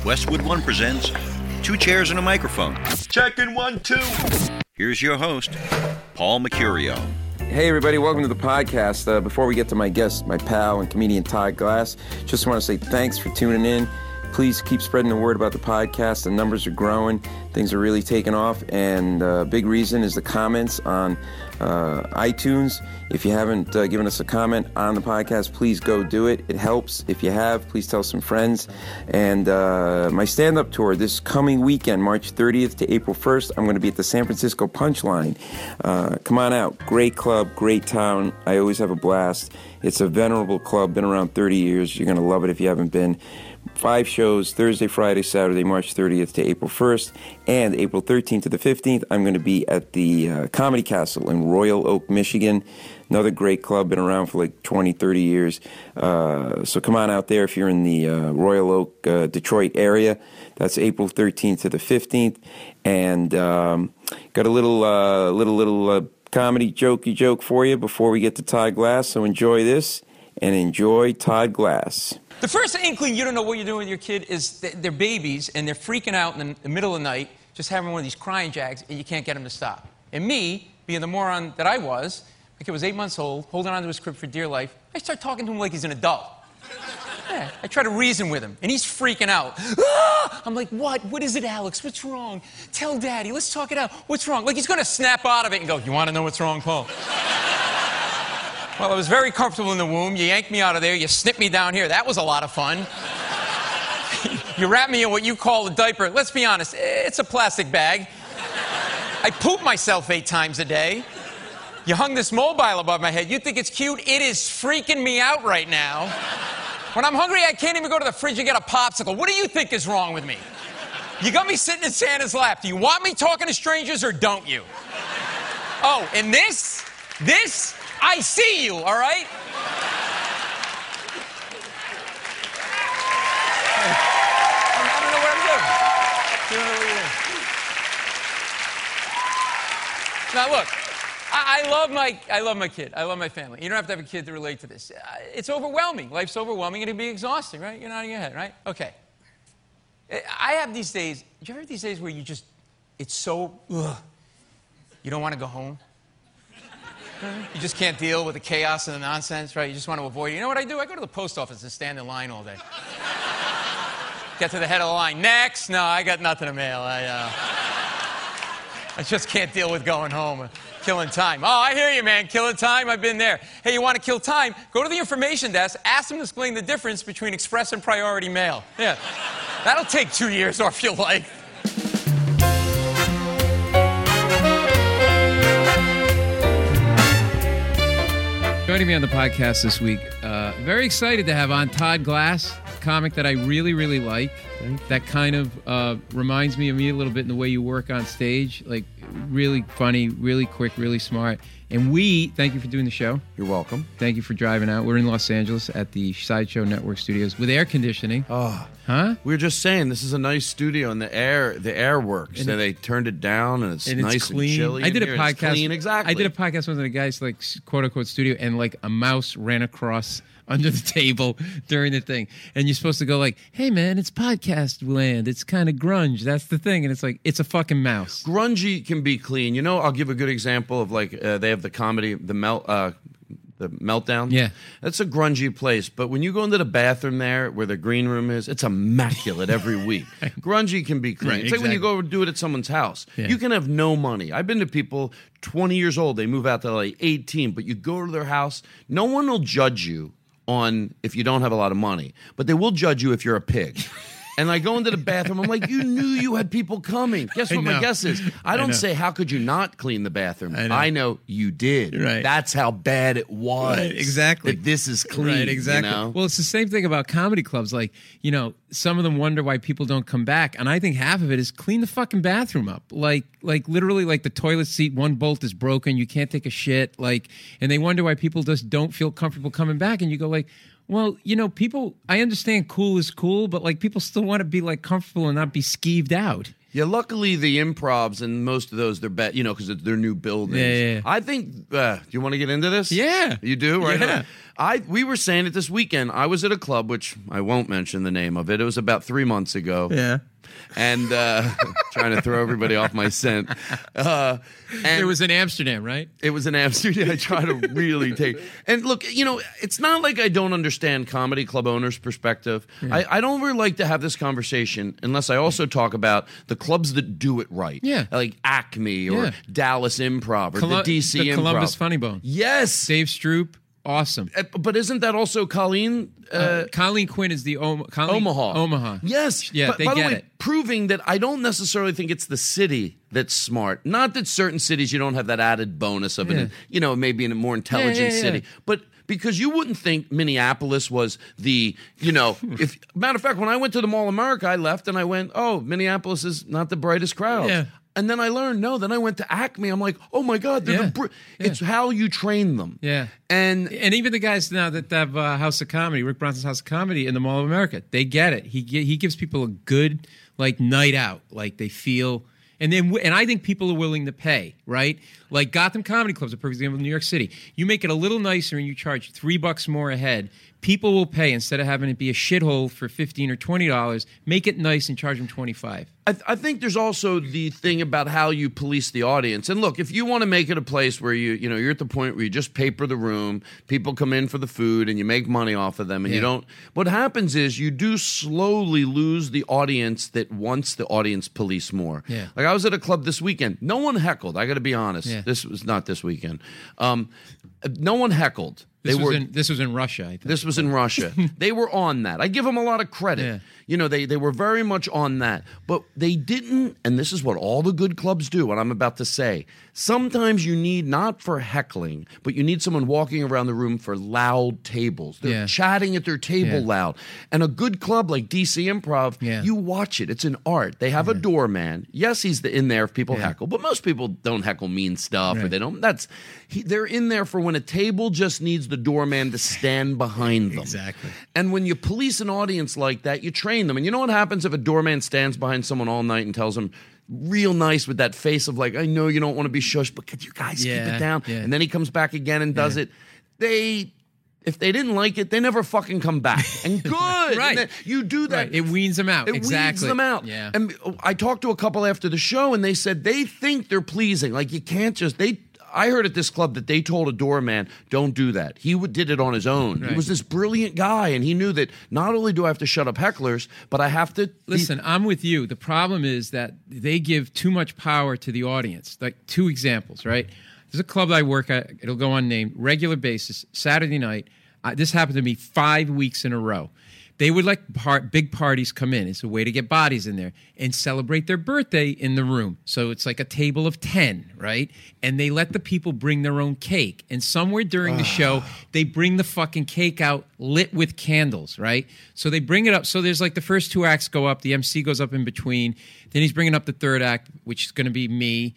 Westwood One presents Two Chairs and a Microphone. Checking 1, 2. Here's your host, Paul Mercurio. Hey everybody, welcome to the podcast. Before we get to my guest, my pal and comedian Todd Glass, just want to say thanks for tuning in. Please keep spreading the word about the podcast. The numbers are growing. Things are really taking off. And big reason is the comments on iTunes. If you haven't given us a comment on the podcast, please go do it. It helps. If you have, please tell some friends. And my stand-up tour this coming weekend, March 30th to April 1st, I'm going to be at the San Francisco Punchline. Come on out. Great club, great town. I always have a blast. It's a venerable club, been around 30 years. You're going to love it if you haven't been. 5 shows, Thursday, Friday, Saturday, March 30th to April 1st, and April 13th to the 15th, I'm going to be at the Comedy Castle in Royal Oak, Michigan. Another great club, been around for like 20, 30 years. So come on out there if you're in the Royal Oak, Detroit area. That's April 13th to the 15th. And got a little comedy jokey joke for you before we get to Todd Glass. So enjoy this and enjoy Todd Glass. The first inkling you don't know what you're doing with your kid is they're babies and they're freaking out in the middle of the night, just having one of these crying jags, and you can't get them to stop. And me, being the moron that I was, my kid was 8 months old, holding onto his crib for dear life, I start talking to him like he's an adult. Yeah, I try to reason with him, and he's freaking out. Ah! I'm like, what? What is it, Alex? What's wrong? Tell Daddy. Let's talk it out. What's wrong? Like he's going to snap out of it and go, you want to know what's wrong, Paul? Well, I was very comfortable in the womb. You yanked me out of there. You snipped me down here. That was a lot of fun. You wrapped me in what you call a diaper. Let's be honest, it's a plastic bag. I poop myself 8 times a day. You hung this mobile above my head. You think it's cute? It is freaking me out right now. When I'm hungry, I can't even go to the fridge and get a popsicle. What do you think is wrong with me? You got me sitting in Santa's lap. Do you want me talking to strangers or don't you? Oh, and this, I see you, all right? I don't know what I'm doing. You don't know what you're doing. Now, look, I love my kid. I love my family. You don't have to have a kid to relate to this. It's overwhelming. Life's overwhelming, and it can be exhausting, right? You're nodding your head, right? Okay. I have these days, do you ever have these days where it's so, you don't want to go home? You just can't deal with the chaos and the nonsense, right? You just want to avoid it. You know what I do? I go to the post office and stand in line all day. Get to the head of the line. Next. No, I got nothing to mail. I just can't deal with going home. Killing time. Oh, I hear you, man. Killing time. I've been there. Hey, you want to kill time? Go to the information desk. Ask them to explain the difference between express and priority mail. Yeah. That'll take 2 years off your life. Joining me on the podcast this week, very excited to have on Todd Glass, a comic that I really, really like. That kind of reminds me of me a little bit in the way you work on stage. Like, really funny, really quick, really smart. And thank you for doing the show. You're welcome. Thank you for driving out. We're in Los Angeles at the Sideshow Network studios with air conditioning. Oh. Huh? We were just saying, this is a nice studio, and the air works. And they turned it down, and it's nice clean. and chilly. I did a here. podcast. It's clean, exactly. I did a podcast with a guy's like quote unquote studio, and like a mouse ran across under the table during the thing. And you're supposed to go like, hey man, it's podcast land. It's kind of grunge. That's the thing. And it's like, it's a fucking mouse. Grungy can be clean. You know, I'll give a good example of like, they have the comedy, the Meltdown. Yeah. That's a grungy place. But when you go into the bathroom there where the green room is, it's immaculate every week. Grungy can be clean. Right, it's like when you go do it at someone's house. Yeah. You can have no money. I've been to people 20 years old. They move out to like 18, but you go to their house. No one will judge you on if you don't have a lot of money, but they will judge you if you're a pig. And I go into the bathroom, I'm like, you knew you had people coming. Guess what my guess is? I don't say, how could you not clean the bathroom? I know you did. Right. That's how bad it was. Right, exactly. That this is clean. Right, exactly. You know? Well, it's the same thing about comedy clubs. Like, you know, some of them wonder why people don't come back. And I think half of it is clean the fucking bathroom up. Like literally, like the toilet seat, one bolt is broken. You can't take a shit. Like, and they wonder why people just don't feel comfortable coming back. And you go like, well, you know, people, I understand cool is cool, but like people still want to be like comfortable and not be skeeved out. Yeah, luckily the improvs and most of those they're because they're new buildings. Yeah. I think. Do you want to get into this? Yeah, you do, right? Yeah. We were saying it this weekend. I was at a club, which I won't mention the name of it. It was about 3 months ago. Yeah. And trying to throw everybody off my scent. And it was in Amsterdam, right? It was in Amsterdam. I try to really take. And look, it's not like I don't understand comedy club owners' perspective. Yeah. I don't really like to have this conversation unless I also talk about the clubs that do it right. Yeah. Like Acme or Dallas Improv or the DC the Improv. Columbus Funny Bone. Yes. Dave Stroop. Awesome. But isn't that also Colleen? Colleen Quinn is the Omaha. Yes. Yeah, by the way, proving that I don't necessarily think it's the city that's smart. Not that certain cities you don't have that added bonus of it. Maybe in a more intelligent city. But because you wouldn't think Minneapolis was the, if matter of fact, when I went to the Mall of America, I left and I went, oh, Minneapolis is not the brightest crowd. Yeah. And then I learned, then I went to Acme. I'm like, oh my God, it's how you train them. Yeah. And even the guys now that have House of Comedy, Rick Bronson's House of Comedy in the Mall of America, they get it. He gives people a good night out. Like they feel, and I think people are willing to pay, right? Like Gotham Comedy Club's a perfect example in New York City. You make it a little nicer and you charge $3 more a head. People will pay instead of having it be a shithole for $15 or $20. Make it nice and charge them $25. I think there's also the thing about how you police the audience. And look, if you want to make it a place where you're at the point where you just paper the room, people come in for the food, and you make money off of them, and you don't. What happens is you do slowly lose the audience that wants the audience police more. Yeah. Like I was at a club this weekend. No one heckled. I got to be honest. Yeah. This was not this weekend. No one heckled. This was in Russia, I think. This was in Russia. They were on that. I give them a lot of credit. Yeah. They were very much on that. But they didn't, and this is what all the good clubs do, what I'm about to say. Sometimes you need, not for heckling, but you need someone walking around the room for loud tables. They're chatting at their table loud. And a good club like DC Improv, you watch it. It's an art. They have a doorman. Yes, he's in there if people heckle, but most people don't heckle mean stuff or they don't. They're in there for when a table just needs the doorman to stand behind them. Exactly. And when you police an audience like that, you train them. And you know what happens if a doorman stands behind someone all night and tells them real nice with that face of like, I know you don't want to be shushed, but could you guys keep it down? Yeah. And then he comes back again and does it. If they didn't like it, they never fucking come back. And good. Right. And you do that. Right. It weans them out. It weans them out. Yeah. And I talked to a couple after the show, and they said they think they're pleasing. Like you can't just I heard at this club that they told a doorman, don't do that. He did it on his own. Right. He was this brilliant guy, and he knew that not only do I have to shut up hecklers, but I have to... Listen, I'm with you. The problem is that they give too much power to the audience. Like 2 examples, right? There's a club that I work at. It'll go unnamed. Regular basis, Saturday night. This happened to me 5 weeks in a row. They would let big parties come in. It's a way to get bodies in there and celebrate their birthday in the room. So it's like a table of 10, right? And they let the people bring their own cake. And somewhere during the show, they bring the fucking cake out lit with candles, right? So they bring it up. So there's like the first 2 acts go up. The MC goes up in between. Then he's bringing up the 3rd act, which is going to be me.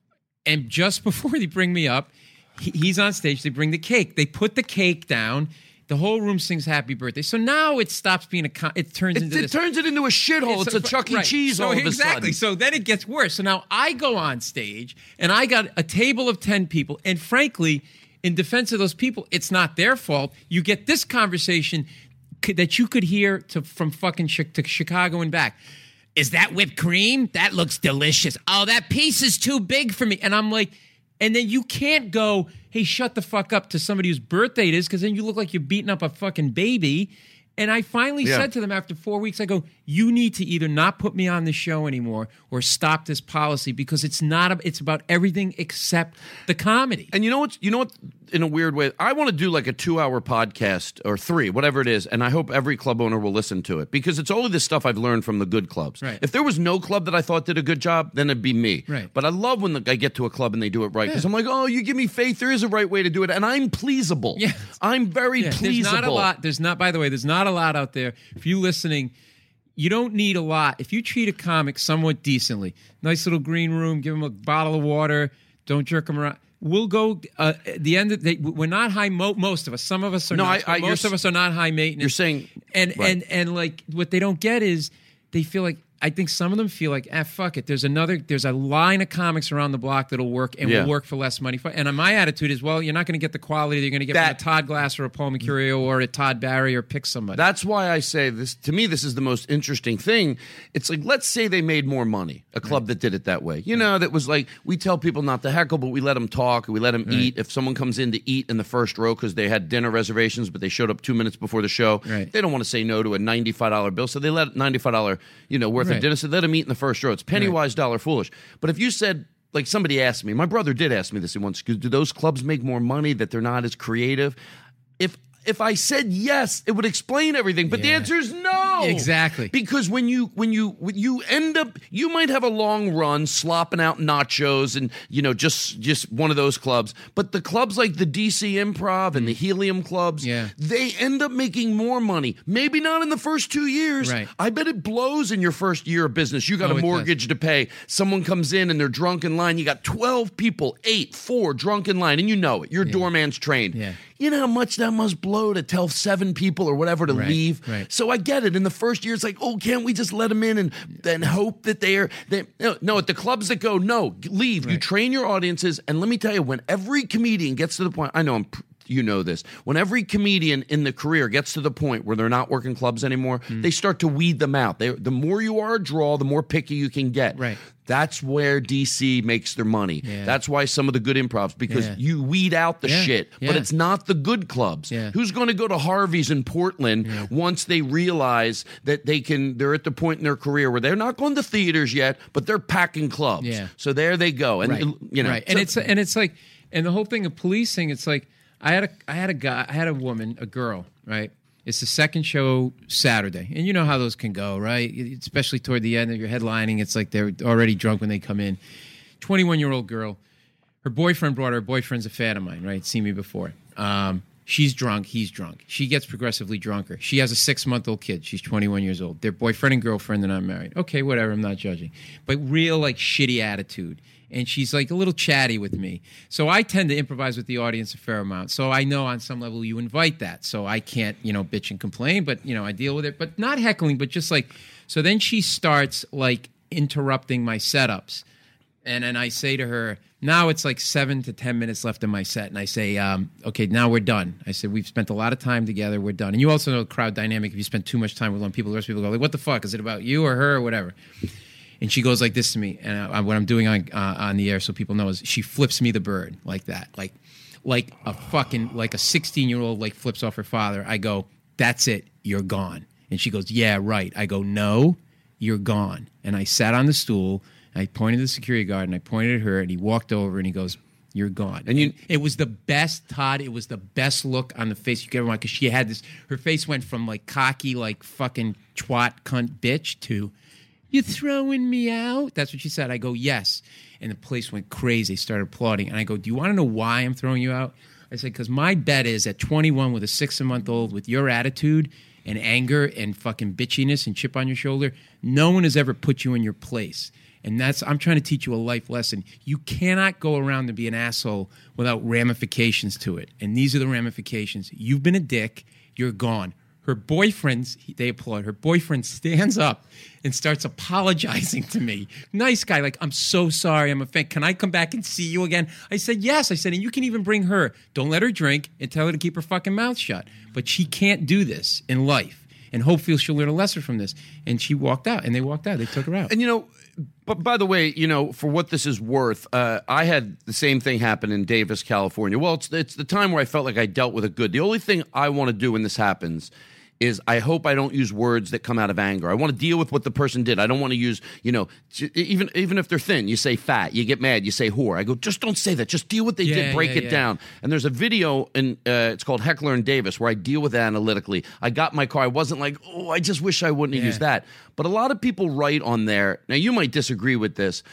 And just before they bring me up, he's on stage. They bring the cake. They put the cake down. The whole room sings happy birthday. So now it stops being it turns it into a shithole. It's a Chuck E. Cheese all of a sudden. Exactly. So then it gets worse. So now I go on stage and I got a table of 10 people. And frankly, in defense of those people, it's not their fault. You get this conversation that you could hear from fucking to Chicago and back. Is that whipped cream? That looks delicious. Oh, that piece is too big for me. And I'm like, and then you can't go, hey, shut the fuck up to somebody whose birthday it is, because then you look like you're beating up a fucking baby. And I finally said to them after 4 weeks, I go, you need to either not put me on the show anymore or stop this policy, because it's about everything except the comedy. And you know what? In a weird way, I want to do like a 2-hour podcast or 3, whatever it is, and I hope every club owner will listen to it, because it's only the stuff I've learned from the good clubs. Right. If there was no club that I thought did a good job, then it'd be me. Right. But I love when I get to a club and they do it right, because I'm like, oh, you give me faith. There is a right way to do it, and I'm pleasable. Yeah. I'm very pleasable. By the way, there's not a lot out there. If you listening, you don't need a lot. If you treat a comic somewhat decently, nice little green room, give them a bottle of water, don't jerk them around. We'll go at the end of the day. We're not high. Most of us. Some of us are not. Most of us are not high maintenance. You're saying, and like what they don't get is they feel like I think some of them feel like, fuck it. There's a line of comics around the block that'll work and will work for less money. And my attitude is, well, you're not going to get the quality that you're going to get from a Todd Glass or a Paul Mercurio or a Todd Barry, or pick somebody. That's why I say this. To me, this is the most interesting thing. It's like, let's say they made more money, a club that did it that way. You know, that was like, we tell people not to heckle, but we let them talk, we let them eat. If someone comes in to eat in the first row because they had dinner reservations, but they showed up 2 minutes before the show, they don't want to say no to a $95 bill, so they let $95, worth of dinner, so let them eat in the first row. It's penny wise, dollar foolish. But if you said, like somebody asked me, my brother did ask me this once, do those clubs make more money, that they're not as creative? If I said yes, it would explain everything. But the answer is no. Exactly. Because when you end up, you might have a long run slopping out nachos and just one of those clubs. But the clubs like the DC Improv and the Helium clubs, they end up making more money. Maybe not in the first 2 years. Right. I bet it blows in your first year of business. You got a mortgage to pay. Someone comes in and they're drunk in line. You got 12 people, 4 drunk in line, and you know it. Your doorman's trained. Yeah. You know how much that must blow to tell 7 people or whatever to leave? Right. So I get it. In the first year, it's like, oh, can't we just let them in and then hope that no, at the clubs that go, no, leave. You train your audiences. And let me tell you, when every comedian gets to the point, I know you know this, when every comedian in the career gets to the point where they're not working clubs anymore, they start to weed them out. The more you are a draw, the more picky you can get. Right. That's where DC makes their money. Yeah. That's why some of the good improvs, because you weed out the shit, but it's not the good clubs. Yeah. Who's going to go to Harvey's in Portland once they realize that they're at the point in their career where they're not going to theaters yet, but they're packing clubs. Yeah. So there they go. And And it's like, and the whole thing of policing, it's like, I had a woman, a girl, right? It's the second show Saturday. And you know how those can go, right? Especially toward the end of your headlining. It's like they're already drunk when they come in. 21-year-old girl. Her boyfriend brought her. Her boyfriend's a fan of mine, right? Seen me before. She's drunk. He's drunk. She gets progressively drunker. She has a 6-month-old kid. She's 21 years old. They're boyfriend and girlfriend. They're not married. Okay, whatever. I'm not judging. But real, like, shitty attitude. And she's like a little chatty with me. So I tend to improvise with the audience a fair amount. So I know on some level you invite that. So I can't, bitch and complain, but, I deal with it. But not heckling, but just like, so then she starts like interrupting my setups. And then I say to her, now it's like 7 to 10 minutes left in my set. And I say, okay, now we're done. I said, we've spent a lot of time together. We're done. And you also know the crowd dynamic. If you spend too much time with one people, the rest of people go like, what the fuck? Is it about you or her or whatever? And she goes like this to me, and what I'm doing on the air so people know is she flips me the bird like that, like a 16-year-old like flips off her father. I go, that's it, you're gone. And she goes, yeah, right. I go, no, you're gone. And I sat on the stool, and I pointed to the security guard, and I pointed at her, and he walked over, and he goes, you're gone. And it was the best, Todd. It was the best look on the face you could ever want, because she had this. Her face went from like cocky, like fucking twat cunt bitch to, you throwing me out? That's what she said. I go, yes. And the place went crazy. They started applauding. And I go, do you want to know why I'm throwing you out? I said, because my bet is at 21 with a 6-month-old with your attitude and anger and fucking bitchiness and chip on your shoulder, no one has ever put you in your place. And I'm trying to teach you a life lesson. You cannot go around and be an asshole without ramifications to it. And these are the ramifications. You've been a dick. You're gone. Her boyfriend, they applaud. Her boyfriend stands up and starts apologizing to me. Nice guy, like, I'm so sorry, I'm a fan. Can I come back and see you again? I said, yes. I said, and you can even bring her. Don't let her drink and tell her to keep her fucking mouth shut. But she can't do this in life. And hopefully she'll learn a lesson from this. And she walked out, and they walked out. They took her out. And, but by the way, for what this is worth, I had the same thing happen in Davis, California. Well, it's the time where I felt like I dealt with it good. The only thing I want to do when this happens is I hope I don't use words that come out of anger. I want to deal with what the person did. I don't want to use, even if they're thin, you say fat, you get mad, you say whore. I go, just don't say that. Just deal with what they did, break it down. And there's a video, it's called Heckler and Davis, where I deal with it analytically. I got in my car. I wasn't like, oh, I just wish I wouldn't have used that. But a lot of people write on there, now you might disagree with this,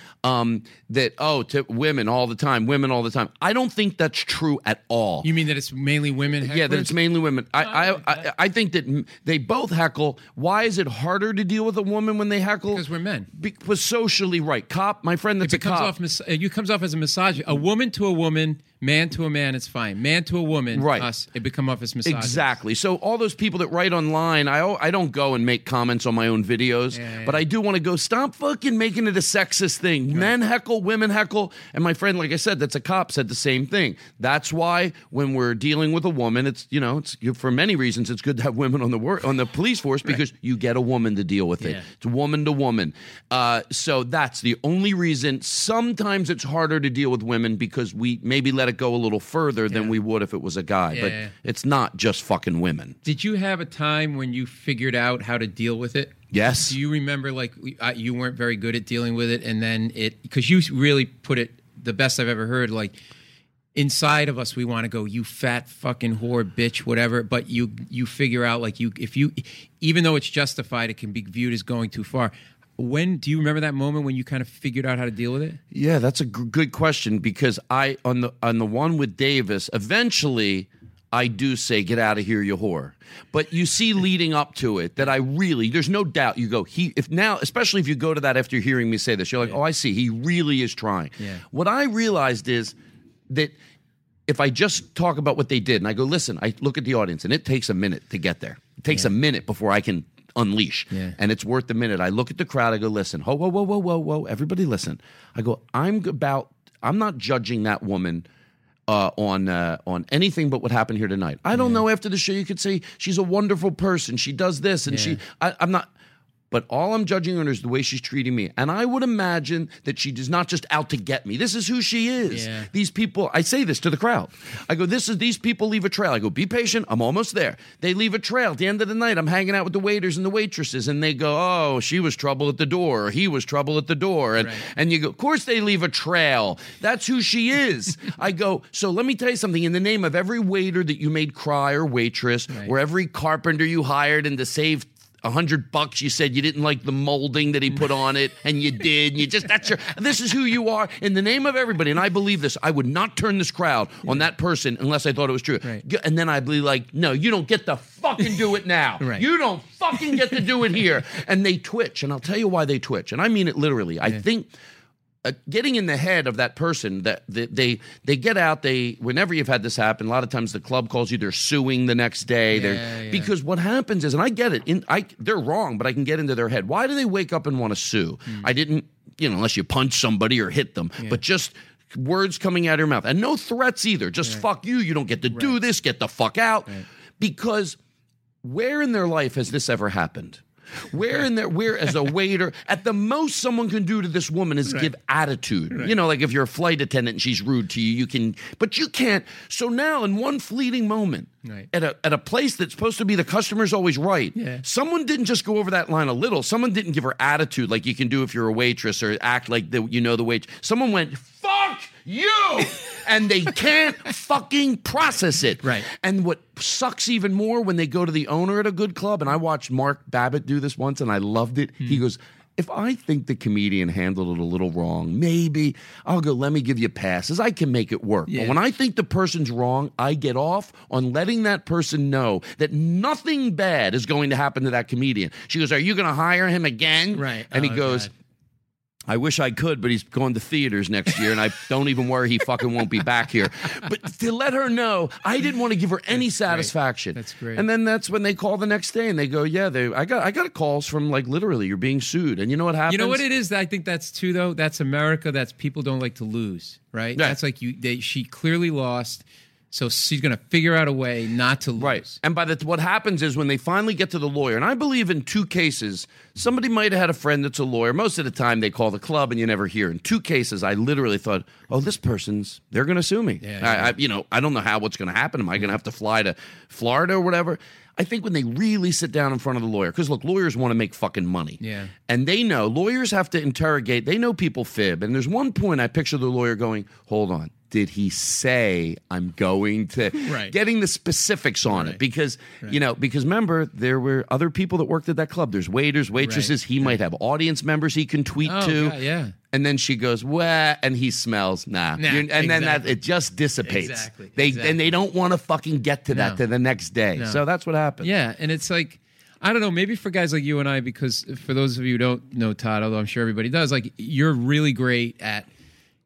to women all the time. I don't think that's true at all. You mean that it's mainly women hecklers? Yeah, that it's mainly women. I think that they both heckle. Why is it harder to deal with a woman when they heckle? Because we're men. Because socially, right. My friend that's a cop. It comes off as a misogynist. A woman to a woman Man to a man, it's fine. Man to a woman, Right. us, it become off as misogynist. Exactly. So all those people that write online, I don't go and make comments on my own videos, but I do want to go, stop fucking making it a sexist thing. Men heckle, women heckle. And my friend, like I said, that's a cop, said the same thing. That's why when we're dealing with a woman, it's for many reasons, it's good to have women on the police force because you get a woman to deal with it. Yeah. It's woman to woman. So that's the only reason. Sometimes it's harder to deal with women because we maybe let it go a little further than we would if it was a guy. But it's not just fucking women. Did you have a time when you figured out how to deal with it? Yes. Do you remember you weren't very good at dealing with it, and then because you really put it the best I've ever heard, like inside of us we want to go, you fat fucking whore, bitch, whatever, but you figure out like even though it's justified, it can be viewed as going too far. When do you remember that moment when you kind of figured out how to deal with it? Yeah, that's a good question because on the one with Davis, eventually I do say, get out of here, you whore. But you see leading up to it that there's no doubt you go, especially if you go to that after hearing me say this, you're like, oh, I see, he really is trying. Yeah. What I realized is that if I just talk about what they did and I go, listen, I look at the audience and it takes a minute to get there. It takes a minute before I can unleash. Yeah. And it's worth the minute. I look at the crowd, I go, listen, whoa, everybody listen. I go, I'm not judging that woman on anything but what happened here tonight. I don't know, after the show you could say she's a wonderful person, she does this, and I'm not. But all I'm judging her is the way she's treating me. And I would imagine that she is not just out to get me. This is who she is. Yeah. These people, I say this to the crowd. I go, these people leave a trail. I go, be patient. I'm almost there. They leave a trail. At the end of the night, I'm hanging out with the waiters and the waitresses. And they go, oh, she was trouble at the door. Or he was trouble at the door. And you go, of course they leave a trail. That's who she is. I go, so let me tell you something. In the name of every waiter that you made cry or waitress, or every carpenter you hired and to save $100 you said you didn't like the molding that he put on it, and you did. This is who you are. In the name of everybody, and I believe this, I would not turn this crowd on that person unless I thought it was true. Right. And then I'd be like, no, you don't get to fucking do it now. Right. You don't fucking get to do it here. And they twitch, and I'll tell you why they twitch. And I mean it literally. I think getting in the head of that person, that they get out, whenever you've had this happen, a lot of times the club calls you, they're suing the next day. Because what happens is, and I get it, they're wrong, but I can get into their head. Why do they wake up and want to sue? I didn't, unless you punch somebody or hit them, but just words coming out of your mouth. And no threats either. Just fuck you, you don't get to do this, get the fuck out. Right. Because where in their life has this ever happened? Where as a waiter, at the most someone can do to this woman is give attitude. Right. Like if you're a flight attendant and she's rude to you, but you can't. So now in one fleeting moment, at a place that's supposed to be the customer's always right, someone didn't just go over that line a little. Someone didn't give her attitude like you can do if you're a waitress, or act like the waitress. Someone went, fuck you! And they can't fucking process it. Right. And what sucks even more, when they go to the owner at a good club, and I watched Mark Babbitt do this once and I loved it. He goes, if I think the comedian handled it a little wrong, maybe I'll go, let me give you passes. I can make it work. Yeah. But when I think the person's wrong, I get off on letting that person know that nothing bad is going to happen to that comedian. She goes, are you going to hire him again? Right. And he goes, God, I wish I could, but he's going to theaters next year, and I don't even worry he fucking won't be back here. But to let her know, I didn't want to give her any satisfaction. That's great. And then that's when they call the next day, and they go, yeah, I got calls from, like, literally, you're being sued. And you know what happens? You know what it is? I think that's too, though? That's America. That's people don't like to lose, right? Yeah. That's like she clearly lost. So she's going to figure out a way not to lose. Right. And what happens is when they finally get to the lawyer, and I believe in 2 cases, somebody might have had a friend that's a lawyer. Most of the time they call the club and you never hear. In 2 cases, I literally thought, oh, they're going to sue me. Yeah, I don't know what's going to happen. Am I going to have to fly to Florida or whatever? I think when they really sit down in front of the lawyer, because look, lawyers want to make fucking money. Yeah. And they know, lawyers have to interrogate, they know people fib. And there's one point I picture the lawyer going, hold on. Did he say I'm going to getting the specifics on it? Because because remember, there were other people that worked at that club. There's waiters, waitresses. He might have audience members he can tweet to. God, yeah. And then she goes, "Well," and he smells, and then it just dissipates. Exactly. And they don't want to fucking get to that to the next day. No. So that's what happens. Yeah, and it's like, I don't know, maybe for guys like you and I, because for those of you who don't know Todd, although I'm sure everybody does, like, you're really great at,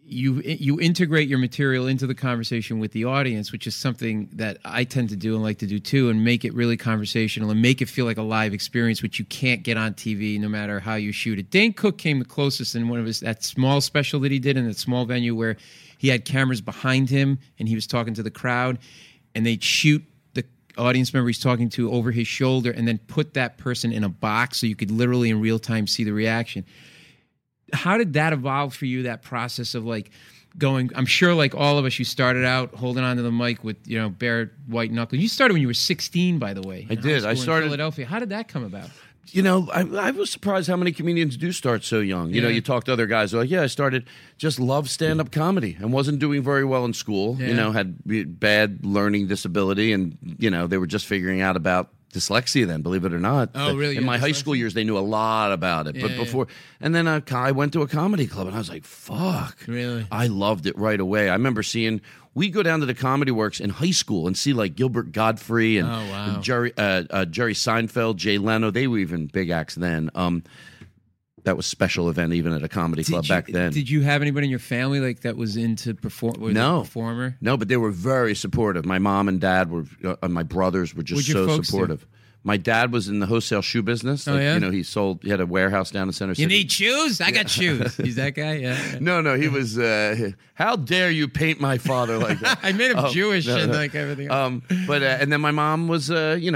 you integrate your material into the conversation with the audience, which is something that I tend to do and like to do too, and make it really conversational and make it feel like a live experience, which you can't get on TV no matter how you shoot it. Dane Cook came the closest in one of that small special that he did in that small venue where he had cameras behind him and he was talking to the crowd, and they'd shoot the audience member he's talking to over his shoulder and then put that person in a box so you could literally in real time see the reaction. How did that evolve for you, that process of like going, I'm sure like all of us, you started out holding onto the mic with, bare white knuckles. You started when you were 16, by the way. I did. I started in Philadelphia. How did that come about? I was surprised how many comedians do start so young. You talk to other guys, they're like, I started, just loved stand-up comedy and wasn't doing very well in school, had bad learning disability, and, they were just figuring out about dyslexia then, believe it or not. Oh, really? In my high school years, they knew a lot about it. But before, and then I went to a comedy club, and I was like, fuck. Really? I loved it right away. I remember we go down to the Comedy Works in high school and see like Gilbert Godfrey and Jerry Seinfeld, Jay Leno. They were even big acts then. That was special event even at a comedy club back then. Did you have anybody in your family like that was into performer? No, but they were very supportive. My mom and dad were, my brothers were just so supportive. Do? My dad was in the wholesale shoe business. Oh, yeah? He had a warehouse down in Center City. You need shoes? I got shoes. He's that guy? Yeah. No, he was, how dare you paint my father like that? I made him Jewish and like everything else. And then my mom was,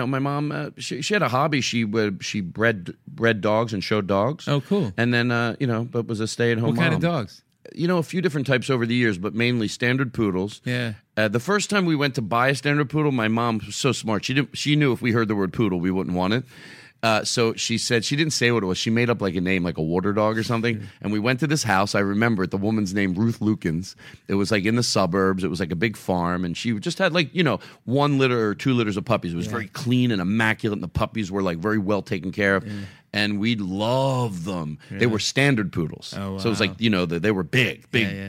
she had a hobby. She bred dogs and showed dogs. Oh, cool. And then, but was a stay-at-home mom. What kind of dogs? A few different types over the years, but mainly standard poodles. Yeah. The first time we went to buy a standard poodle, my mom was so smart. She knew if we heard the word poodle, we wouldn't want it. So she said, she didn't say what it was. She made up like a name, like a water dog or something. And we went to this house. I remember it. The woman's name, Ruth Lukens. It was like in the suburbs. It was like a big farm. And she just had like, 1 litter or 2 litters of puppies. It was very clean and immaculate. And the puppies were like very well taken care of. Yeah. And we loved them. Yeah. They were standard poodles. Oh, wow. So it was like, they were big.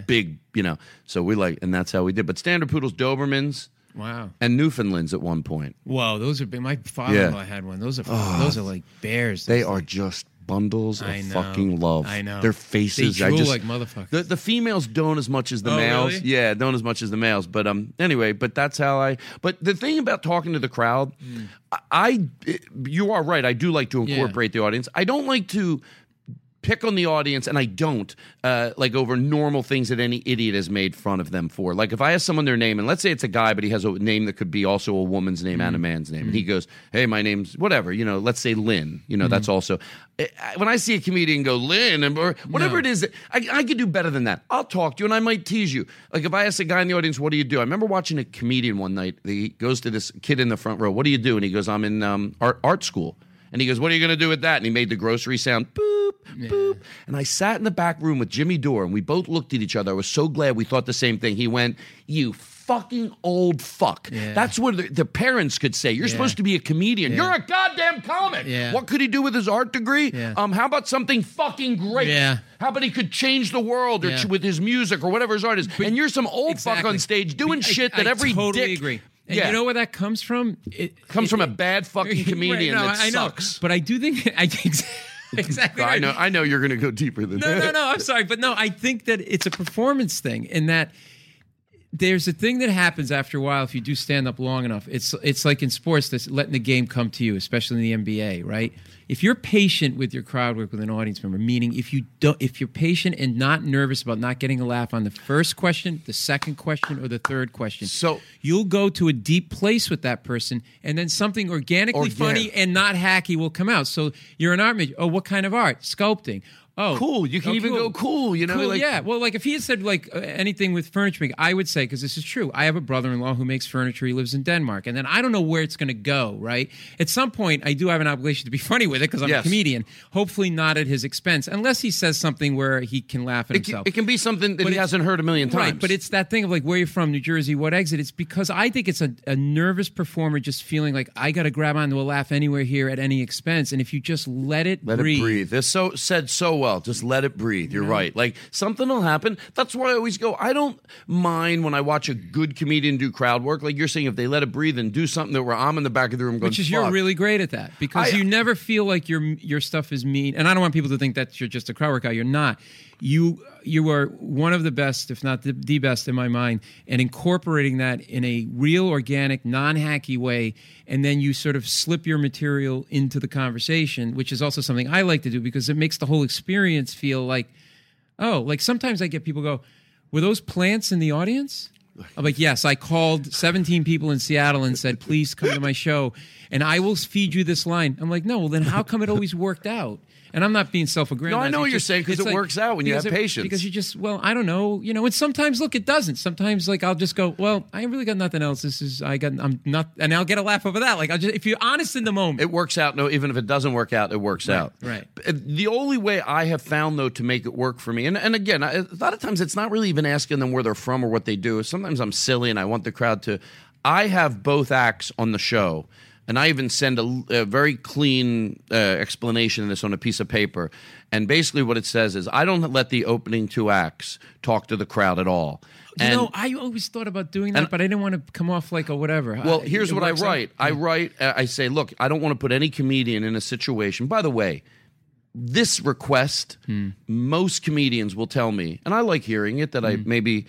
So we and that's how we did. But standard poodles, Dobermans. Wow. And Newfoundlands at one point. Whoa, those are big. My father-in-law had one. Those are like bears. They are just bundles of fucking love. I know. Their faces. They drool like motherfuckers. The females don't as much as the males. Really? Yeah, don't as much as the males. But anyway, but that's how but the thing about talking to the crowd, you are right. I do like to incorporate the audience. I don't like to pick on the audience, and I don't, over normal things that any idiot has made fun of them for. Like, if I ask someone their name, and let's say it's a guy, but he has a name that could be also a woman's name and a man's name, and he goes, hey, my name's whatever, let's say Lynn, that's also... When I see a comedian go, Lynn, or whatever it is, I could do better than that. I'll talk to you, and I might tease you. Like, if I ask a guy in the audience, what do you do? I remember watching a comedian one night. He goes to this kid in the front row, what do you do? And he goes, I'm in art school. And he goes, what are you going to do with that? And he made the grocery sound, boop, boop. And I sat in the back room with Jimmy Dore, and we both looked at each other. I was so glad we thought the same thing. He went, you fucking old fuck. Yeah. That's what the parents could say. You're supposed to be a comedian. You're a goddamn comic. Yeah. What could he do with his art degree? Yeah. How about something fucking great? Yeah. How about he could change the world with his music or whatever his art is? And you're some old fuck on stage doing shit that every totally agree. And you know where that comes from? It comes from a bad fucking comedian that sucks. But I do think... Exactly. Right. I know you're going to go deeper than that. No, I'm sorry. But no, I think that it's a performance thing in that there's a thing that happens after a while if you do stand up long enough. It's like in sports, that's letting the game come to you, especially in the NBA, right? If you're patient with your crowd work with an audience member, meaning if you're patient and not nervous about not getting a laugh on the first question, the second question, or the third question, so you'll go to a deep place with that person, and then something organically funny and not hacky will come out. So you're an art major. Oh, what kind of art? Sculpting. Oh, cool. You can even go cool, Cool, yeah. Well, like if he had said anything with furniture making, I would say, because this is true, I have a brother-in-law who makes furniture. He lives in Denmark. And then I don't know where it's going to go, right? At some point, I do have an obligation to be funny with it because I'm a comedian. Hopefully not at his expense, unless he says something where he can laugh at himself. It can be something that he hasn't heard a million times. Right, but it's that thing of like, where you're from, New Jersey, what exit? It's because I think it's a nervous performer just feeling like, I got to grab onto a laugh anywhere here at any expense. And if you just let it breathe. This said so well. well. Just let it breathe. You're right. Like, something will happen. That's why I always go, I don't mind when I watch a good comedian do crowd work. Like you're saying, if they let it breathe and do something that where I'm in the back of the room going, which is you're really great at that because you never feel like your stuff is mean. And I don't want people to think that you're just a crowd work guy. You're not. You are one of the best, if not the best in my mind, and incorporating that in a real, organic, non-hacky way, and then you sort of slip your material into the conversation, which is also something I like to do because it makes the whole experience feel like, oh, like sometimes I get people go, were those plants in the audience? I'm like, yes, I called 17 people in Seattle and said, please come to my show, and I will feed you this line. I'm like, no, well, then how come it always worked out? And I'm not being self-aggrandizing. No, I know what you're saying because it works out when you have patience. Because you just, well, I don't know, and sometimes, look, it doesn't. Sometimes, like, I'll just go, well, I really got nothing else. I'm not, and I'll get a laugh over that. Like, if you're honest in the moment. It works out. No, even if it doesn't work out, it works out. Right. The only way I have found, though, to make it work for me, and again, a lot of times it's not really even asking them where they're from or what they do. Sometimes I'm silly and I want the crowd to, I have both acts on the show. And I even send a very clean explanation of this on a piece of paper. And basically what it says is, I don't let the opening two acts talk to the crowd at all. I always thought about doing that, but I didn't want to come off like a whatever. Well, here's what I write. I say, look, I don't want to put any comedian in a situation. By the way, this request, most comedians will tell me, and I like hearing it, that I maybe,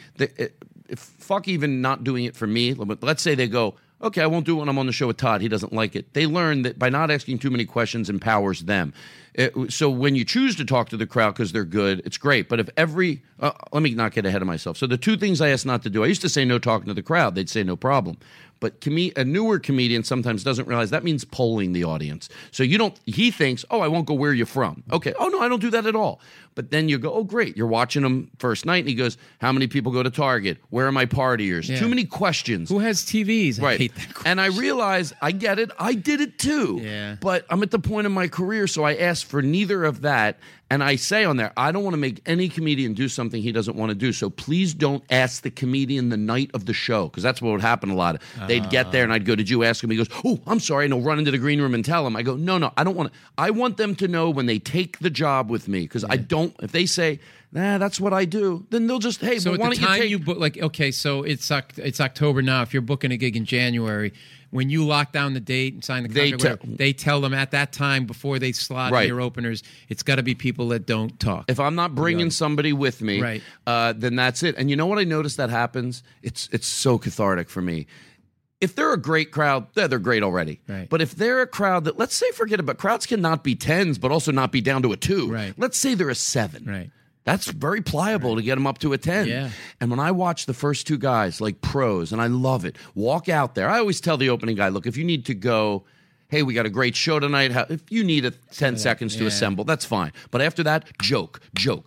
fuck even not doing it for me. Let's say they go, okay, I won't do it when I'm on the show with Todd. He doesn't like it. They learn that by not asking too many questions empowers them. So when you choose to talk to the crowd because they're good, it's great. But if let me not get ahead of myself. So the two things I ask not to do, I used to say no talking to the crowd. They'd say no problem. But a newer comedian sometimes doesn't realize that means polling the audience. So he thinks, oh, I won't go where you're from. Okay. Oh, no, I don't do that at all. But then you go, oh, great. You're watching him first night, and he goes, how many people go to Target? Where are my partiers? Yeah. Too many questions. Who has TVs? Right. I hate that question. And I realize, I get it. I did it too. Yeah. But I'm at the point in my career, so I ask for neither of that. And I say on there, I don't want to make any comedian do something he doesn't want to do. So please don't ask the comedian the night of the show, because that's what would happen a lot. They'd get there and I'd go, did you ask him? He goes, oh, I'm sorry. And he'll run into the green room and tell him. I go, no, I don't want to. I want them to know when they take the job with me, because I don't, if they say, nah, that's what I do, then they'll just, hey, so well, at the time you book, like, okay, so it's October now. If you're booking a gig in January, when you lock down the date and sign the contract, they tell them at that time before they slot in your openers, it's got to be people that don't talk. If I'm not bringing somebody with me, then that's it. And you know what I noticed that happens? It's so cathartic for me. If they're a great crowd, they're great already. Right. But if they're a crowd that, let's say, forget about crowds cannot be 10s, but also not be down to a 2. Right. Let's say they're a 7. Right. That's very pliable to get them up to a 10. Yeah. And when I watch the first two guys, like pros, and I love it, walk out there, I always tell the opening guy, look, if you need to go, hey, we got a great show tonight. If you need 10 seconds to assemble, that's fine. But after that, joke.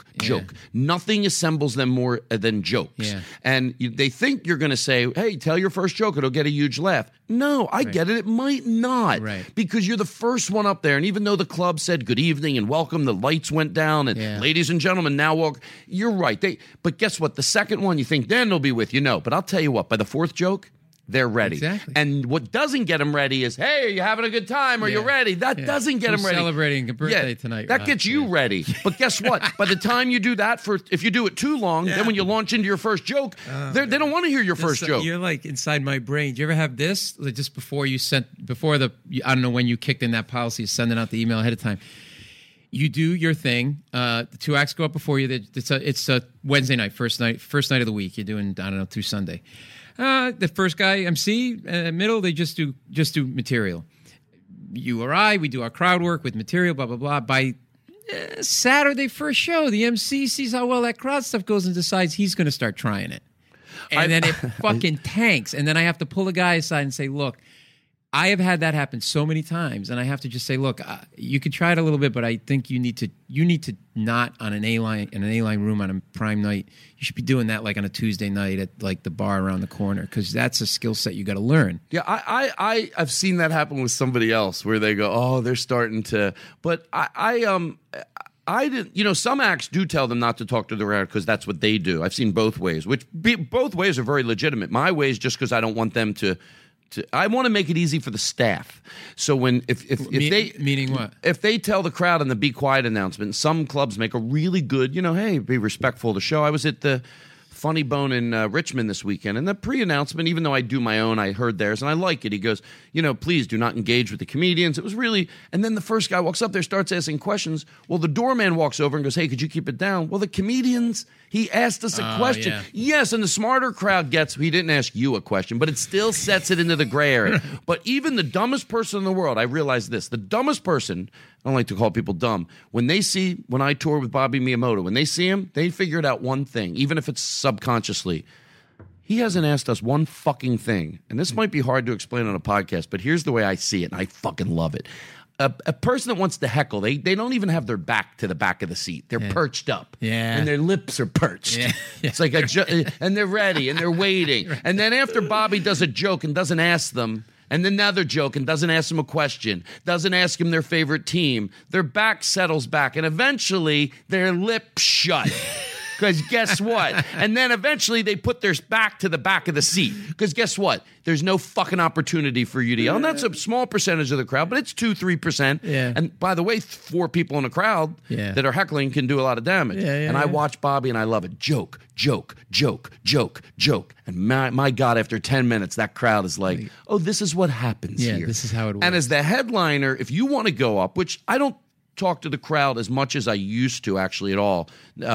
Nothing assembles them more than jokes. Yeah. And they think you're going to say, hey, tell your first joke. It'll get a huge laugh. No, I get it. It might not. Right. Because you're the first one up there. And even though the club said good evening and welcome, the lights went down, and ladies and gentlemen, now walk. You're right. But guess what? The second one, you think, then they'll be with you. No. But I'll tell you what, by the fourth joke, they're ready. Exactly. And what doesn't get them ready is, hey, are you having a good time? Are you ready? That doesn't get them ready. Celebrating a birthday tonight. That gets you ready. But guess what? By the time you do that, if you do it too long, then when you launch into your first joke, they don't want to hear your first joke. You're like inside my brain. Do you ever have this? Like just before I don't know when you kicked in that policy of sending out the email ahead of time. You do your thing. The two acts go up before you. It's a Wednesday night, first night of the week. You're doing, I don't know, through Sunday. The first guy MC, middle, they just do material. You or I, we do our crowd work with material, blah blah blah. By Saturday first show, the MC sees how well that crowd stuff goes and decides he's going to start trying it, and then it fucking tanks. And then I have to pull a guy aside and say, look, I have had that happen so many times, and I have to just say, look, you could try it a little bit, but I think you need to not on an A-line room on a prime night. You should be doing that like on a Tuesday night at like the bar around the corner, because that's a skill set you got to learn. Yeah, I've seen that happen with somebody else where they go, oh, they're starting to, but I didn't. Some acts do tell them not to talk to the crowd because that's what they do. I've seen both ways, both ways are very legitimate. My way is just because I don't want them to I want to make it easy for the staff. So if they meaning what? If they tell the crowd on the "Be Quiet" announcement, some clubs make a really good, hey, be respectful of the show. I was at the Funny Bone in Richmond this weekend, and the pre-announcement, even though I do my own, I heard theirs, and I like it. He goes, please do not engage with the comedians. It was really, and then the first guy walks up there, starts asking questions. Well, the doorman walks over and goes, hey, could you keep it down? Well, the comedians, he asked us a question. Yeah. Yes, and the smarter crowd gets, he didn't ask you a question, but it still sets it into the gray area. But even the dumbest person in the world, I realize this, the dumbest person, I don't like to call people dumb. When I tour with Bobby Miyamoto, when they see him, they figured out one thing, even if it's subconsciously. He hasn't asked us one fucking thing. And this might be hard to explain on a podcast, but here's the way I see it, and I fucking love it. A person that wants to heckle, they don't even have their back to the back of the seat. They're perched up. Yeah. And their lips are perched. Yeah. It's like and they're ready, and they're waiting. Right. And then after Bobby does a joke and doesn't ask them, and then another joke and doesn't ask them a question, doesn't ask them their favorite team, their back settles back, and eventually their lips shut. Because guess what? And then eventually they put their back to the back of the seat. Because guess what? There's no fucking opportunity for you to yell. And that's a small percentage of the crowd, but it's 2-3%. Yeah. And by the way, 4 people in a crowd that are heckling can do a lot of damage. And I watch Bobby and I love it. Joke, joke, joke, joke, joke. And my God, after 10 minutes, that crowd is like, oh, this is what happens here. Yeah, this is how it works. And as the headliner, if you want to go up, which I don't talk to the crowd as much as I used to actually at all.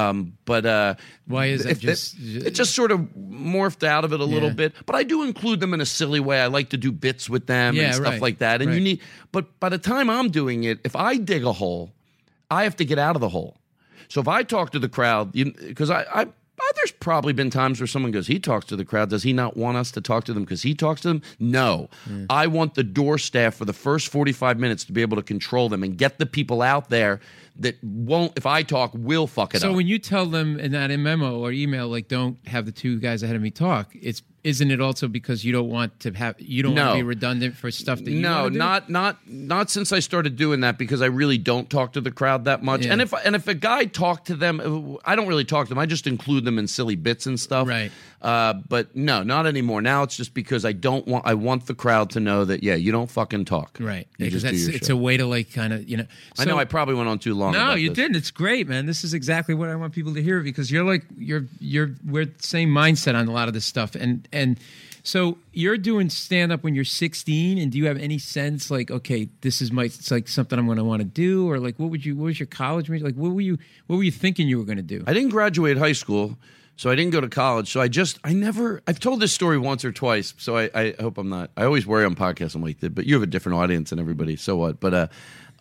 But why is it it just sort of morphed out of it a little bit. But I do include them in a silly way. I like to do bits with them and stuff like that. And but by the time I'm doing it, if I dig a hole, I have to get out of the hole. So if I talk to the crowd, because there's probably been times where someone goes, he talks to the crowd. Does he not want us to talk to them because he talks to them? No. I want the door staff for the first 45 minutes to be able to control them and get the people out there that won't, if I talk, will fuck it up. So when you tell them in that memo or email, like, don't have the 2 guys ahead of me talk, isn't it also because you don't want to want to be redundant for stuff that you want to do? not since I started doing that, because I really don't talk to the crowd that much. Yeah. And if a guy talked to them, I don't really talk to them. I just include them in silly bits and stuff. Right. But no, not anymore. Now it's just because I want the crowd to know that you don't fucking talk. Right. You Because just do your it's show. a way to like kind of I know I probably went on too long. No, about you this. didn't. It's great, man. This is exactly what I want people to hear, because you're we're the same mindset on a lot of this stuff. And so you're doing stand up when you're 16, and do you have any sense like, okay, this is it's like something I'm going to want to do, or like what was your college major? Like what were you thinking you were going to do? I didn't graduate high school, so I didn't go to college. So I've told this story once or twice, so I hope I'm not. I always worry on podcasts I'm like, but you have a different audience than everybody, so what? But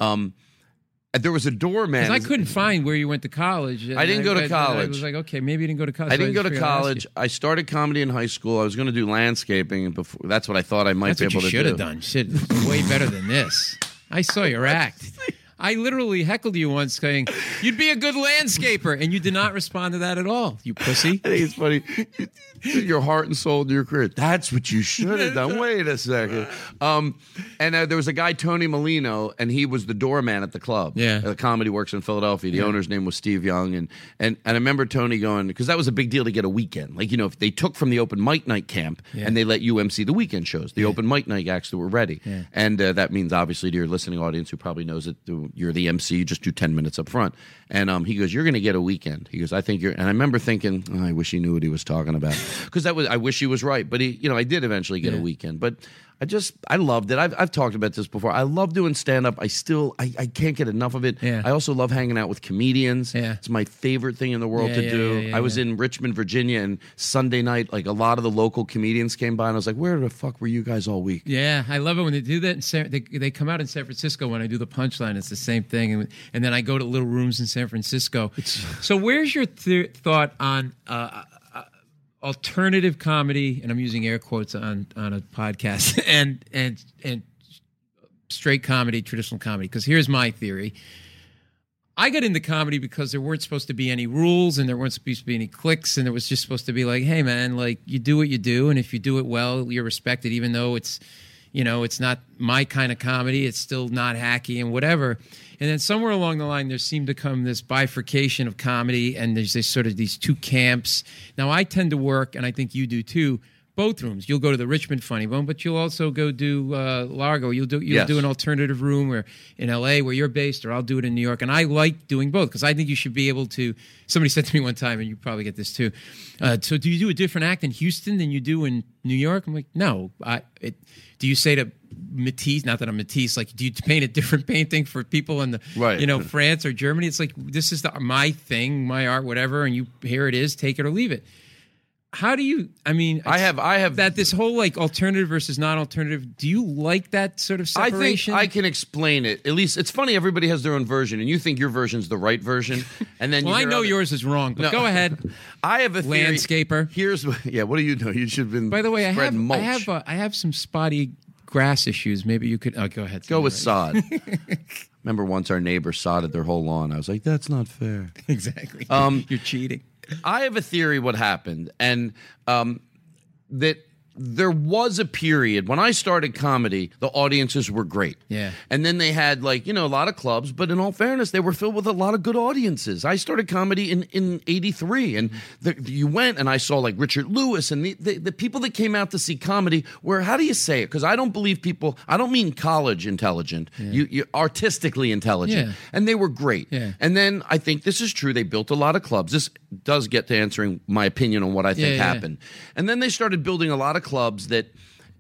there was a doorman. Because I couldn't find where you went to college. I didn't go to college. I was like, okay, maybe you didn't go to college. I didn't go to college. I started comedy in high school. I was going to do landscaping, and that's what I thought I might be able to do. That's what you should have done. Shit, way better than this. I saw your act. I literally heckled you once saying, you'd be a good landscaper, and you did not respond to that at all, you pussy. I think it's funny. Your heart and soul to your career. That's what you should have done. Wait a second. And there was a guy, Tony Molino, and he was the doorman at the club. Yeah. The Comedy Works in Philadelphia. The owner's name was Steve Young. And I remember Tony going, because that was a big deal to get a weekend. Like, if they took from the open mic night camp and they let you MC the weekend shows, the open mic night acts that were ready. Yeah. And that means, obviously, to your listening audience who probably knows it, you're the MC, you just do 10 minutes up front. And he goes, you're going to get a weekend. He goes, I think you're, and I remember thinking, I wish he knew what he was talking about. Because I wish he was right. But I did eventually get a weekend. But I loved it. I've talked about this before. I love doing stand-up. I can't get enough of it. Yeah. I also love hanging out with comedians. Yeah. It's my favorite thing in the world to do. I was in Richmond, Virginia, and Sunday night, like a lot of the local comedians came by, and I was like, where the fuck were you guys all week? Yeah, I love it when they do that. They come out in San Francisco when I do the punchline. It's the same thing. And then I go to little rooms in San Francisco. So where's your thought on alternative comedy, and I'm using air quotes on a podcast, and straight comedy, traditional comedy? Because here's my theory. I got into comedy because there weren't supposed to be any rules, and there weren't supposed to be any cliques, and there was just supposed to be like, hey man, like you do what you do, and if you do it well, you're respected, even though it's not my kind of comedy. It's still not hacky and whatever. And then somewhere along the line, there seemed to come this bifurcation of comedy, and there's these 2 camps. Now, I tend to work, and I think you do too, both rooms. You'll go to the Richmond Funny Bone, but you'll also go do Largo. You'll do Yes. an alternative room or in L.A. where you're based, or I'll do it in New York. And I like doing both because I think you should be able to. Somebody said to me one time, and you probably get this too. So do you do a different act in Houston than you do in New York? I'm like, no. Do you say to Matisse, not that I'm Matisse, like, do you paint a different painting for people in the, Right. France or Germany? It's like, this is my thing, my art, whatever, and here it is, take it or leave it. How do you, I have that this whole like alternative versus non-alternative, do you like that sort of separation? I think I can explain it. At least it's funny, everybody has their own version, and you think your version's the right version. And then well, I know yours is wrong, but go ahead. I have a theory. Landscaper. What do you know? You should have been By the way, spreading mulch. I have some spotty grass issues. Maybe you could, go ahead. Go with sod. Remember once our neighbor sodded their whole lawn. I was like, that's not fair. Exactly. You're cheating. I have a theory what happened, and that there was a period when I started comedy, the audiences were great. Yeah. And then they had a lot of clubs, but in all fairness, they were filled with a lot of good audiences. I started comedy in 83, and you went and I saw like Richard Lewis, and the people that came out to see comedy were, how do you say it? Because I don't believe people, I don't mean college intelligent, you artistically intelligent. Yeah. And they were great. Yeah. And then I think this is true. They built a lot of clubs. This does get to answering my opinion on what I think happened. And then they started building a lot of clubs and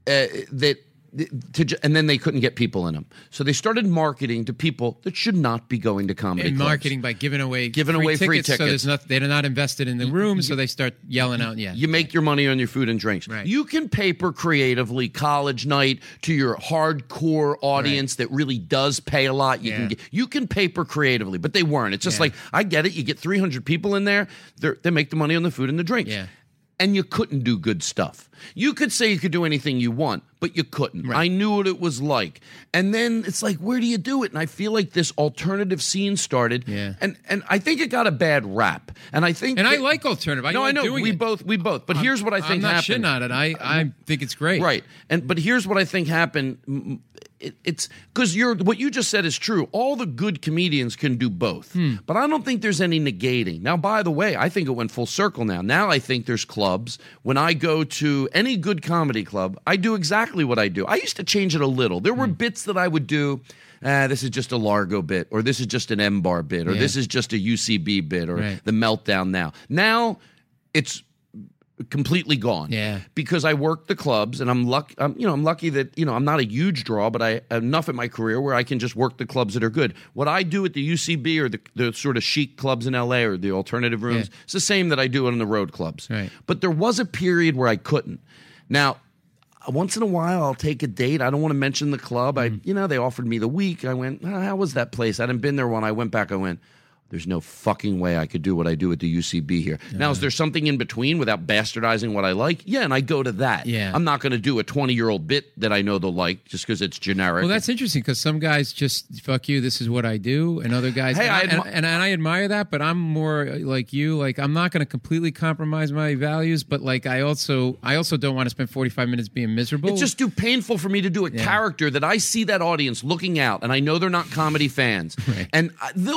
then they couldn't get people in them. So they started marketing to people that should not be going to comedy clubs. Marketing by giving away free tickets. So they're not invested in the room, so they start yelling out. Yeah, you make your money on your food and drinks. Right. You can paper creatively college night to your hardcore audience that really does pay a lot. You can paper creatively, but they weren't. It's just like, I get it. You get 300 people in there. They make the money on the food and the drinks. Yeah. And you couldn't do good stuff. You could say you could do anything you want, but you couldn't. Right. I knew what it was like. And then it's like, where do you do it? And I feel like this alternative scene started. Yeah. And I think it got a bad rap. And I think I like alternative. I know. doing We it. both. But here's what I think happened. I'm not shitting on it. I think it's great. Right. But here's what I think happened. It's because what you just said is true. All the good comedians can do both, but I don't think there's any negating. Now, by the way, I think it went full circle now. Now I think there's clubs. When I go to any good comedy club, I do exactly what I do. I used to change it a little. There were bits that I would do. This is just a Largo bit, or this is just an M-Bar bit, or this is just a UCB bit, or the Meltdown now. Now it's completely gone. Yeah. Because I work the clubs, and I'm lucky that I'm not a huge draw, but I enough in my career where I can just work the clubs that are good. What I do at the UCB or the sort of chic clubs in LA or the alternative rooms, it's the same that I do on the road clubs. Right. But there was a period where I couldn't. Now, once in a while, I'll take a date. I don't want to mention the club. They offered me the week. I went, how was that place? I hadn't been there when I went back. I went, there's no fucking way I could do what I do at the UCB here. Now, is there something in between without bastardizing what I like? Yeah, and I go to that. Yeah. I'm not going to do a 20-year-old bit that I know they'll like just because it's generic. Well, that's interesting because some guys just, fuck you, this is what I do. And other guys, Hey, and I admire that, but I'm more like you. Like, I'm not going to completely compromise my values, but like I also don't want to spend 45 minutes being miserable. It's just too painful for me to do a character that I see that audience looking out, and I know they're not comedy fans. Right. And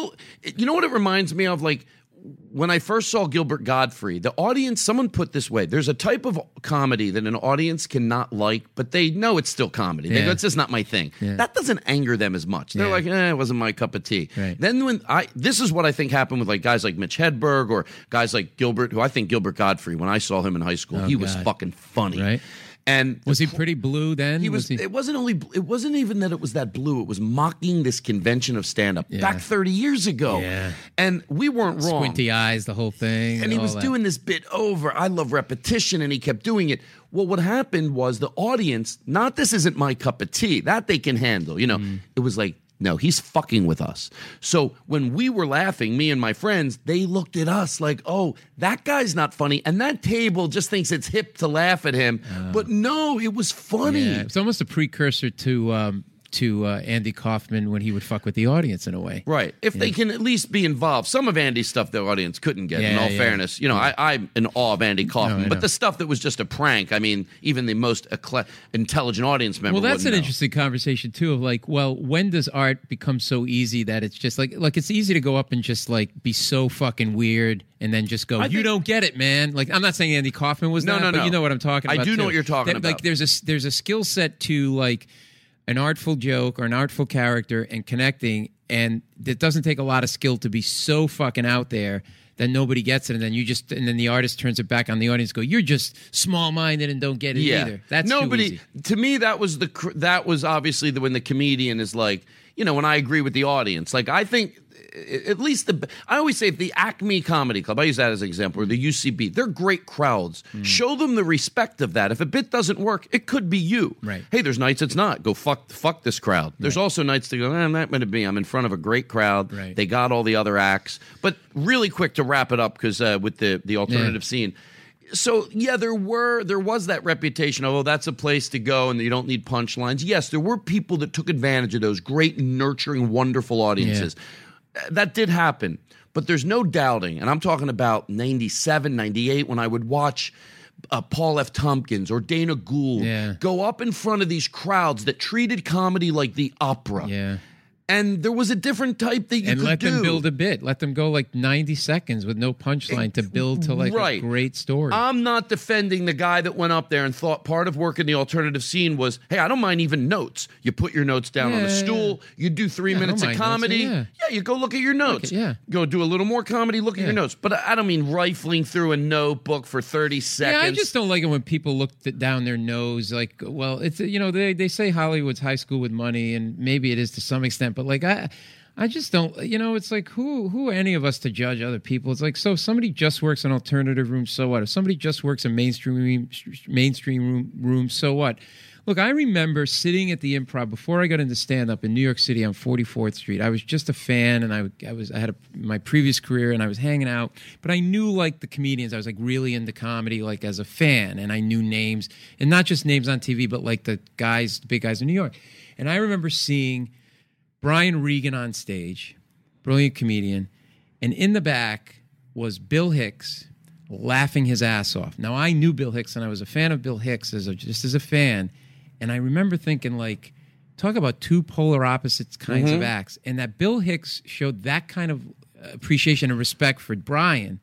you know what it reminds me of? Like, when I first saw Gilbert Gottfried, the audience, someone put this way, there's a type of comedy that an audience cannot like, but they know it's still comedy. They go, it's just not my thing. Yeah. That doesn't anger them as much. They're like, it wasn't my cup of tea. Right. Then this is what I think happened with like guys like Mitch Hedberg or guys like Gilbert, who I think Gilbert Gottfried, when I saw him in high school, he was fucking funny. Right. And was he pretty blue then? It wasn't even that it was that blue. It was mocking this convention of stand-up back 30 years ago. Yeah. And we weren't wrong. Squinty eyes, the whole thing. And he was doing this bit over. I love repetition, and he kept doing it. Well, what happened was the audience, not this isn't my cup of tea. That they can handle. It was like, no, he's fucking with us. So when we were laughing, me and my friends, they looked at us like, oh, that guy's not funny. And that table just thinks it's hip to laugh at him. But no, it was funny. Yeah, it's almost a precursor to to Andy Kaufman when he would fuck with the audience in a way. Right. If they can at least be involved. Some of Andy's stuff the audience couldn't get, in all fairness. You know, I'm in awe of Andy Kaufman. But the stuff that was just a prank, I mean, even the most intelligent audience member Well, that's an know. interesting conversation, too, of like, well, when does art become so easy that it's just like it's easy to go up and just like be so fucking weird and then just go, you don't get it, man. Like, I'm not saying Andy Kaufman was that, but you know what I'm talking about. I do know too. what you're talking about. Like, there's a skill set to like an artful joke or an artful character and connecting, and it doesn't take a lot of skill to be so fucking out there that nobody gets it, and then the artist turns it back on the audience. Go, you're just small-minded and don't get it either. That's nobody. Too easy. To me, that was obviously when the comedian is like, you know, when I agree with the audience. Like, I think at least I always say if the Acme Comedy Club, I use that as an example, or the UCB, they're great crowds. Show them the respect of that. If a bit doesn't work, it could be you. Right. Hey, there's nights it's not. Go fuck this crowd. There's also nights to go, I'm not going to be. I'm in front of a great crowd. Right. They got all the other acts. But really quick to wrap it up, because with the alternative scene. So, yeah, there was that reputation of, that's a place to go and you don't need punchlines. Yes, there were people that took advantage of those great, nurturing, wonderful audiences. Yeah. That did happen. But there's no doubting, and I'm talking about 97, 98, when I would watch Paul F. Tompkins or Dana Gould go up in front of these crowds that treated comedy like the opera. Yeah. And there was a different type that you could do. And let them build a bit. Let them go like 90 seconds with no punchline to build to like a great story. I'm not defending the guy that went up there and thought part of working the alternative scene was, hey, I don't mind even notes. You put your notes down on a stool. You do 3 minutes of comedy. Notes, you go look at your notes. Go do a little more comedy, look at your notes. But I don't mean rifling through a notebook for 30 seconds. Yeah, I just don't like it when people look down their nose. Like, well, it's, you know, they say Hollywood's high school with money, and maybe it is to some extent, but like I just don't, you know, it's like who are any of us to judge other people? It's like, so if somebody just works in alternative rooms, so what? If somebody just works in mainstream rooms, so what? Look, I remember sitting at the Improv before I got into stand-up in New York City on 44th Street. I was just a fan, and I had my previous career, and I was hanging out. But I knew, like, the comedians. I was, like, really into comedy, like, as a fan, and I knew names. And not just names on TV, but, like, the big guys in New York. And I remember seeing Brian Regan on stage, brilliant comedian, and in the back was Bill Hicks laughing his ass off. Now, I knew Bill Hicks, and I was a fan of Bill Hicks just as a fan, and I remember thinking, like, talk about two polar opposites kinds of acts, and that Bill Hicks showed that kind of appreciation and respect for Brian,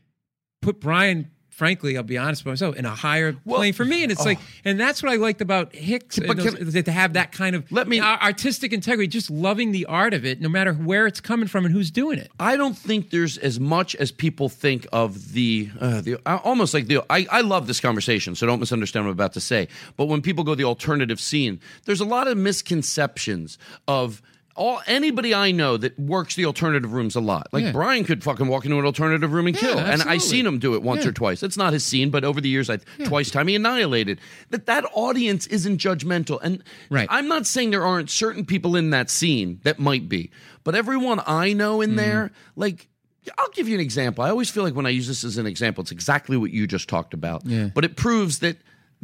put Brian, frankly, I'll be honest with myself, in a higher plane for me. And it's like, and that's what I liked about Hicks, to have that kind of artistic integrity, just loving the art of it, no matter where it's coming from and who's doing it. I don't think there's as much as people think of the almost like I love this conversation, so don't misunderstand what I'm about to say. But when people go the alternative scene, there's a lot of misconceptions of anybody I know that works the alternative rooms a lot. Like Brian could fucking walk into an alternative room and kill. Absolutely. And I've seen him do it once or twice. It's not his scene, but over the years, twice time he annihilated. That audience isn't judgmental. And I'm not saying there aren't certain people in that scene that might be, but everyone I know in there, like, I'll give you an example. I always feel like when I use this as an example, it's exactly what you just talked about. Yeah. But it proves that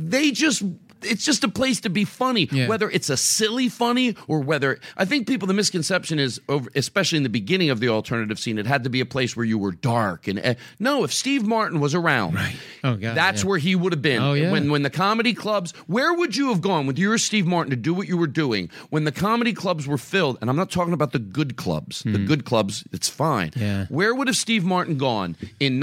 it's just a place to be funny, whether it's a silly funny or whether I think the misconception is, especially in the beginning of the alternative scene, it had to be a place where you were dark. And no, if Steve Martin was around, that's where he would have been. Oh, yeah. When the comedy clubs, where would you have gone with your Steve Martin to do what you were doing when the comedy clubs were filled? And I'm not talking about the good clubs. The good clubs, it's fine. Yeah. Where would have Steve Martin gone in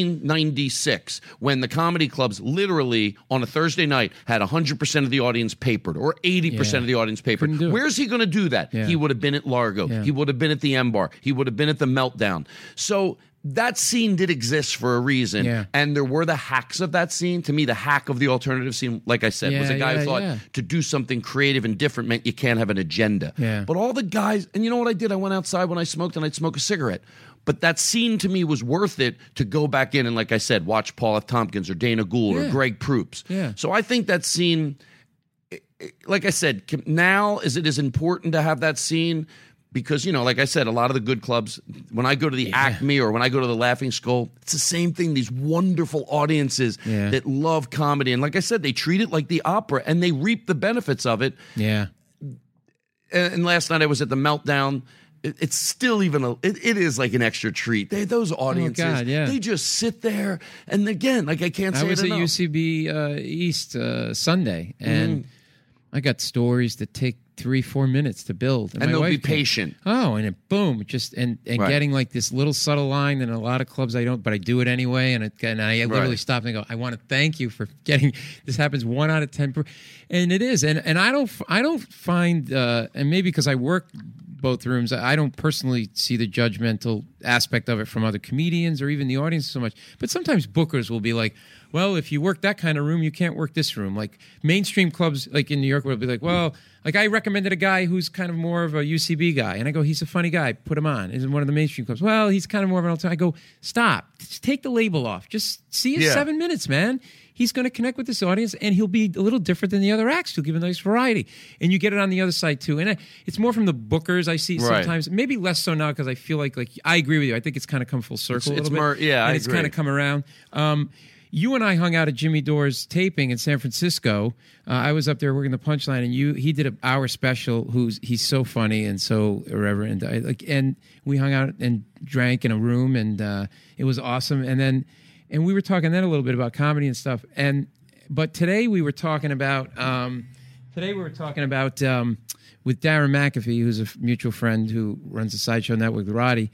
1996 when the comedy clubs literally on a Thursday night had 100% of the audience papered or 80% of the audience papered? Where's he going to do that? He would have been at Largo. He would have been at the M Bar. He would have been at the Meltdown. So that scene did exist for a reason. And there were the hacks of that scene. To me, the hack of the alternative scene, like I said, was a guy who thought to do something creative and different meant you can't have an agenda. But all the guys, and you know what I did? I went outside when I smoked and I'd smoke a cigarette. But that scene to me was worth it to go back in and, like I said, watch Paul F. Tompkins or Dana Gould or Greg Proops. So I think that scene, like I said, now it is important to have that scene because, you know, like I said, a lot of the good clubs, when I go to the Acme or when I go to the Laughing Skull, it's the same thing. These wonderful audiences that love comedy. And like I said, they treat it like the opera and they reap the benefits of it. and last night I was at the Meltdown. It's still it is like an extra treat. Those audiences, God, yeah. they just sit there. And again, like I can't say I was it at enough. UCB East Sunday, and I got stories that take 3-4 minutes to build, And my they'll wife be came- patient. Oh, and it, boom, just and Right. getting like this little subtle line. And in a lot of clubs I don't, but I do it anyway. And I literally Right. stop and go, I want to thank you for getting. This happens 1 out of 10, and it is. And I don't find, and maybe because I work both rooms, I don't personally see the judgmental aspect of it from other comedians or even the audience so much. But sometimes bookers will be like, well, if you work that kind of room, you can't work this room. Like mainstream clubs, like in New York, will be like, well, like I recommended a guy who's kind of more of a UCB guy. And I go, he's a funny guy. Put him on. He's in one of the mainstream clubs. Well, he's kind of more of an alternative. I go, stop. Just take the label off. Just see his 7 minutes, man. He's going to connect with this audience, and he'll be a little different than the other acts. He'll give a nice variety. And you get it on the other side, too. And it's more from the bookers I see Right. sometimes. Maybe less so now because I feel like I agree with you. I think it's kind of come full circle a It's little bit. more- yeah, I and it's agree. kind of come around. You and I hung out at Jimmy Dore's taping in San Francisco. I was up there working the Punchline, and he did our special. He's so funny and so irreverent. And we hung out and drank in a room, and it was awesome. And we were talking then a little bit about comedy and stuff. But today we were talking about with Darren McAfee, who's a mutual friend who runs the Sideshow Network with Roddy.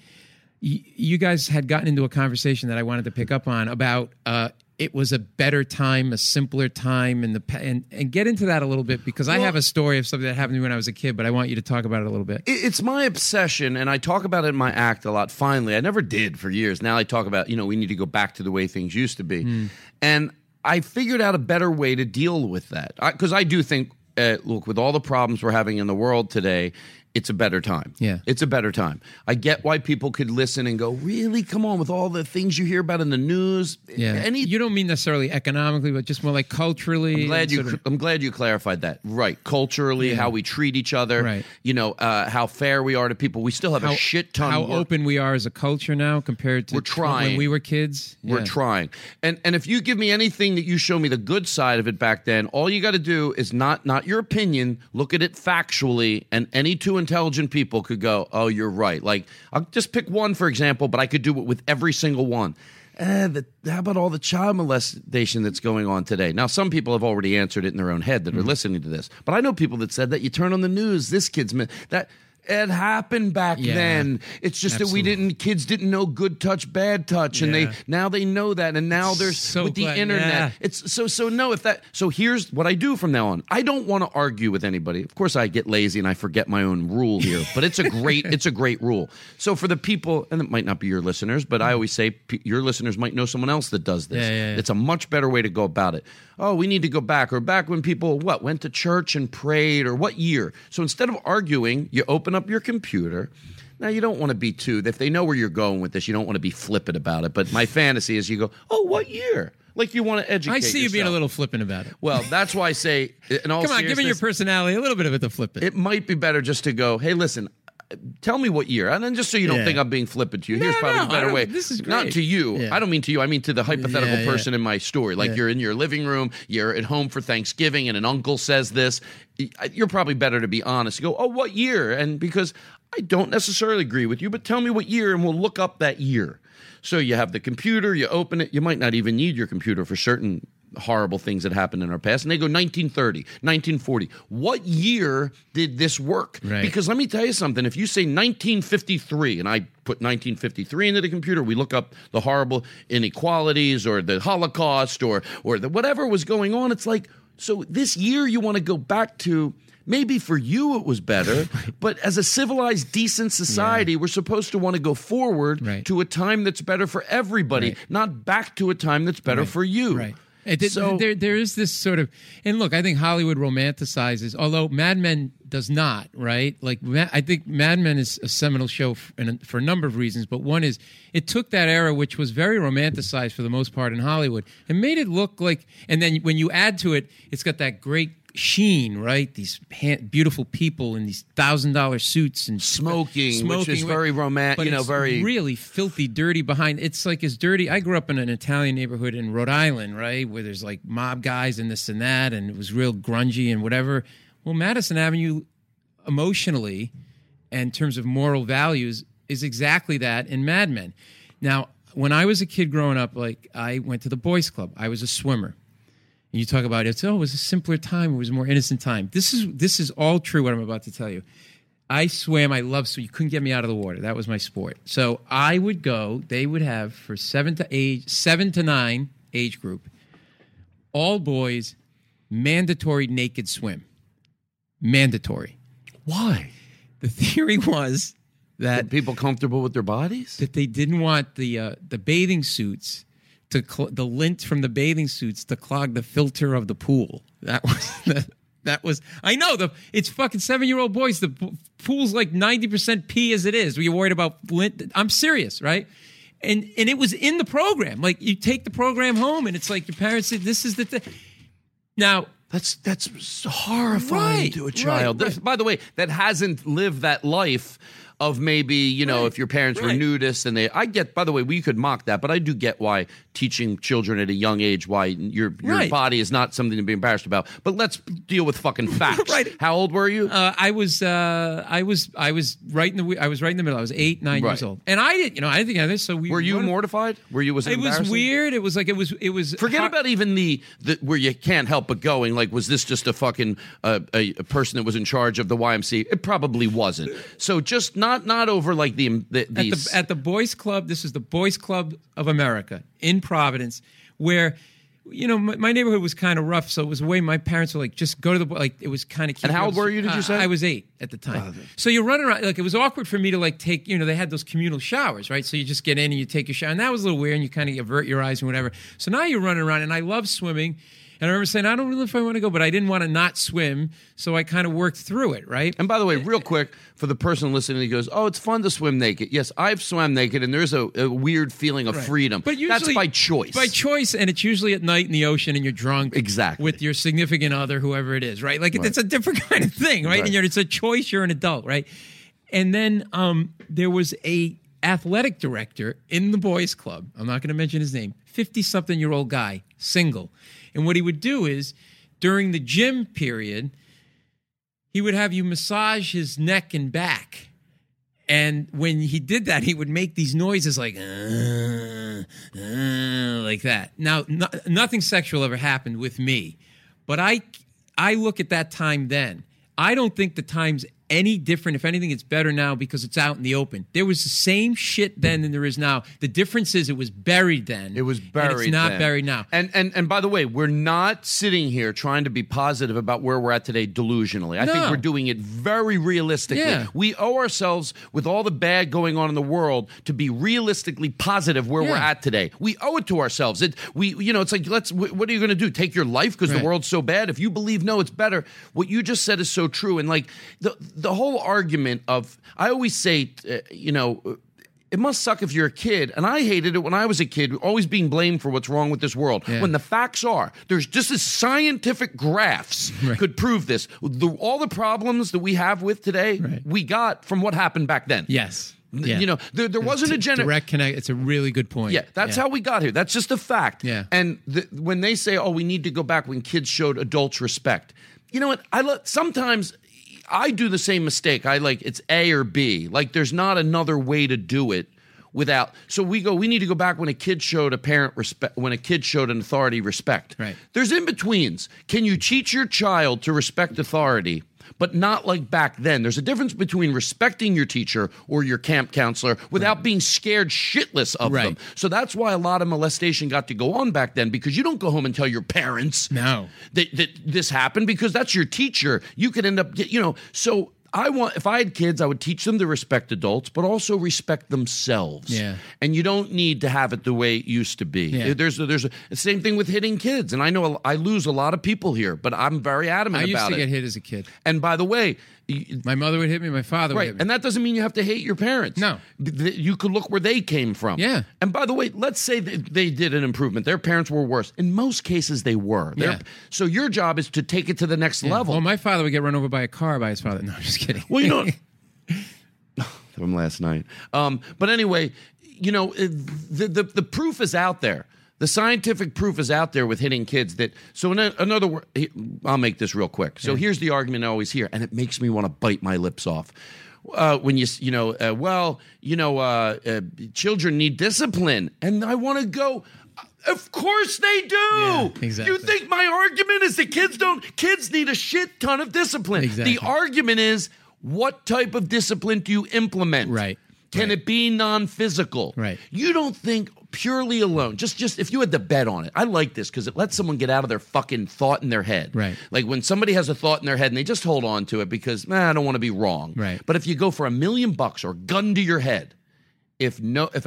You guys had gotten into a conversation that I wanted to pick up on about it was a better time, a simpler time, and get into that a little bit because I have a story of something that happened to me when I was a kid, but I want you to talk about it a little bit. It's my obsession, and I talk about it in my act a lot. Finally, I never did for years. Now I talk about, we need to go back to the way things used to be. And I figured out a better way to deal with that. Because I do think, look, with all the problems we're having in the world today, it's a better time. Yeah. It's a better time. I get why people could listen and go, really? Come on, with all the things you hear about in the news. Yeah. You don't mean necessarily economically, but just more like culturally. I'm glad you clarified that. Right. Culturally, how we treat each other. Right. How fair we are to people. We still have a shit ton how of work. open we are as a culture now compared to We're trying. when we were kids. We're Yeah. trying. And if you give me anything that you show me the good side of it back then, all you got to do is not your opinion, look at it factually, and any two intelligent people could go, oh, you're right. Like, I'll just pick one, for example, but I could do it with every single one. How about all the child molestation that's going on today? Now, some people have already answered it in their own head that are listening to this. But I know people that said that you turn on the news, this kid's... that it happened back then. It's just Absolutely. that kids didn't know good touch, bad touch, and now they know that, and now there's So with the glad- internet. yeah. It's so no. If that so, here's what I do from now on. I don't want to argue with anybody. Of course, I get lazy and I forget my own rule here, but it's a great rule. So for the people, and it might not be your listeners, but I always say your listeners might know someone else that does this. Yeah. It's a much better way to go about it. Oh, we need to go back, or back when people went to church and prayed, or what year? So instead of arguing, you open up your computer. Now, you don't want to be if they know where you're going with this, you don't want to be flippant about it. But my fantasy is you go, oh, what year? Like you want to educate I see you being a yourself. little flippant about it. Well, that's why I say, in all Come on, given your seriousness, personality, a little bit of it to flip it. it might be better just to go, hey, listen, tell me what year. And then just so you don't Yeah. think I'm being flippant to you, here's probably no, a I better don't- way. this is Not great. to you. Yeah. I don't mean to you. I mean to the hypothetical Yeah, person in my story. Like you're in your living room, you're at home for Thanksgiving, and an uncle says this. You're probably better to be honest. You go, oh, what year? And because I don't necessarily agree with you, but tell me what year, and we'll look up that year. So you have the computer, you open it. You might not even need your computer for certain horrible things that happened in our past. And they go 1930, 1940. What year did this work? Right. Because let me tell you something. If you say 1953, and I put 1953 into the computer, we look up the horrible inequalities or the Holocaust or the whatever was going on. It's like, so this year you want to go back to. Maybe for you it was better, but as a civilized, decent society, we're supposed to want to go forward Right. to a time that's better for everybody, Right. not back to a time that's better for you. Right. So- There is this sort of, and look, I think Hollywood romanticizes, although Mad Men does not, right? Like, I think Mad Men is a seminal show for a number of reasons, but one is it took that era, which was very romanticized for the most part in Hollywood, and made it look like, and then when you add to it, it's got that great sheen, right? These beautiful people in these $1,000 suits and Smoking, which is very romantic, but it's very really filthy, dirty behind. It's like as dirty. I grew up in an Italian neighborhood in Rhode Island, right, where there's like mob guys and this and that, and it was real grungy and whatever. Well, Madison Avenue emotionally and in terms of moral values is exactly that in Mad Men. Now, when I was a kid growing up, like I went to the boys club. I was a swimmer. And you talk about it was a simpler time. It was a more innocent time. This is all true what I'm about to tell you. I swam. I loved swimming. You couldn't get me out of the water. That was my sport. So I would go. They would have for 7 to 9 age group, all boys, mandatory naked swim. Mandatory. Why? The theory was that people comfortable with their bodies? That they didn't want the bathing suits to the lint from the bathing suits to clog the filter of the pool. That was I know it's fucking 7-year-old boys. The pool's like 90% pee as it is. Were you worried about lint? I'm serious, right? And it was in the program. Like you take the program home, and it's like your parents said, "This is the thing." Now that's horrifying to a child. Right. By the way, that hasn't lived that life of maybe, if your parents were nudists and I get, by the way, we could mock that, but I do get why teaching children at a young age why your body is not something to be embarrassed about. But let's deal with fucking facts. Right. How old were you? I was right in the middle. I was 8, 9 years old. And I didn't think of this. So were you mortified? Was it embarrassing? Was weird. It was like it was forget about even the where you can't help but going, like, was this just a fucking a person that was in charge of the YMCA? It probably wasn't. So just not over like at the Boys Club. This is the Boys Club of America in Providence, where my neighborhood was kind of rough, so it was a way my parents were like, just go to it was kind of. And how old were you? Did you say? I was 8 at the time. So you're running around like it was awkward for me to like take. They had those communal showers, right? So you just get in and you take your shower, and that was a little weird, and you kind of avert your eyes and whatever. So now you're running around, and I love swimming. And I remember saying, I don't really know if I want to go, but I didn't want to not swim, so I kind of worked through it, right? And by the way, real quick, for the person listening, he goes, it's fun to swim naked. Yes, I've swam naked, and there's a weird feeling of freedom. But usually, that's by choice. By choice, and it's usually at night in the ocean, and you're drunk. Exactly. With your significant other, whoever it is, right? Like, it's a different kind of thing, right? And it's a choice, you're an adult, right? And then there was a athletic director in the boys club. I'm not going to mention his name. 50-something-year-old guy, single. And what he would do is, during the gym period, he would have you massage his neck and back. And when he did that, he would make these noises like that. Now, nothing sexual ever happened with me. But I look at that time then. I don't think the time's any different. If anything, it's better now because it's out in the open. There was the same shit then than there is now. The difference is it was buried then. It was buried and it's not then. Buried now. And by the way, we're not sitting here trying to be positive about where we're at today delusionally. I think we're doing it very realistically. Yeah. We owe ourselves, with all the bad going on in the world, to be realistically positive where we're at today. We owe it to ourselves. It's like, what are you going to do? Take your life because the world's so bad? If you believe, no, it's better. What you just said is so true. And like the whole argument of, I always say, it must suck if you're a kid. And I hated it when I was a kid, always being blamed for what's wrong with this world. Yeah. When the facts are, there's just as scientific graphs could prove this. All the problems that we have with today, we got from what happened back then. Yes. Yeah. There wasn't a direct connect. It's a really good point. Yeah, that's how we got here. That's just a fact. Yeah. And when they say, we need to go back when kids showed adults respect, you know what? Sometimes I do the same mistake. It's A or B. Like, there's not another way to do it without. So we need to go back when a kid showed a parent respect, when a kid showed an authority respect. Right. There's in-betweens. Can you teach your child to respect authority, but not like back then? There's a difference between respecting your teacher or your camp counselor without being scared shitless of them. So that's why a lot of molestation got to go on back then, because you don't go home and tell your parents that this happened, because that's your teacher. You could end up, so if I had kids, I would teach them to respect adults, but also respect themselves. Yeah. And you don't need to have it the way it used to be. Yeah. There's the same thing with hitting kids. And I know I lose a lot of people here, but I'm very adamant about it. I used to get hit as a kid. And by the way, my mother would hit me, my father would hit me. And that doesn't mean you have to hate your parents. No. You could look where they came from. Yeah. And by the way, let's say they did an improvement. Their parents were worse. In most cases, they were. Yeah. So your job is to take it to the next level. Well, my father would get run over by a car by his father. No, I'm just kidding. Well, from last night. But anyway, the proof is out there. The scientific proof is out there with hitting kids that. So in another word, I'll make this real quick. So here's the argument I always hear, and it makes me want to bite my lips off. When children need discipline, and I want to go. Of course they do. Yeah, exactly. You think my argument is that kids need a shit ton of discipline. Exactly. The argument is, what type of discipline do you implement? Right. Can it be non-physical? Right. You don't think purely alone. Just if you had to bet on it. I like this because it lets someone get out of their fucking thought in their head. Right. Like when somebody has a thought in their head and they just hold on to it because, I don't want to be wrong. Right. But if you go for $1 million or gun to your head, if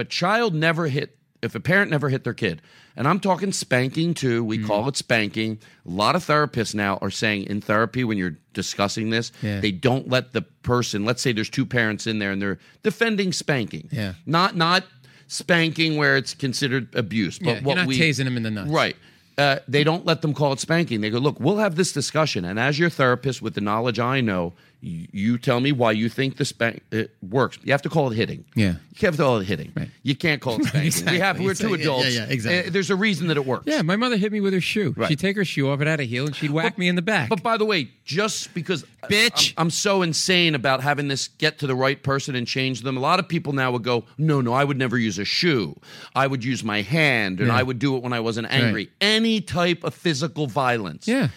a parent never hit their kid, and I'm talking spanking too, we call it spanking. A lot of therapists now are saying in therapy when you're discussing this, they don't let the person, let's say there's two parents in there and they're defending spanking. Yeah. Not spanking where it's considered abuse. But You're not tasing them in the nuts. Right. They don't let them call it spanking. They go, look, we'll have this discussion. And as your therapist with the knowledge I know, you tell me why you think it works. You have to call it hitting. Yeah. You have to call it hitting. Right. You can't call it spanking. Exactly. We're two adults. Yeah, exactly. There's a reason that it works. Yeah, my mother hit me with her shoe. Right. She'd take her shoe off, it had a heel, and she'd whack me in the back. But by the way, just because Bitch. I'm so insane about having this get to the right person and change them, a lot of people now would go, no, I would never use a shoe. I would use my hand, and I would do it when I wasn't angry. Right. Any type of physical violence. Yeah.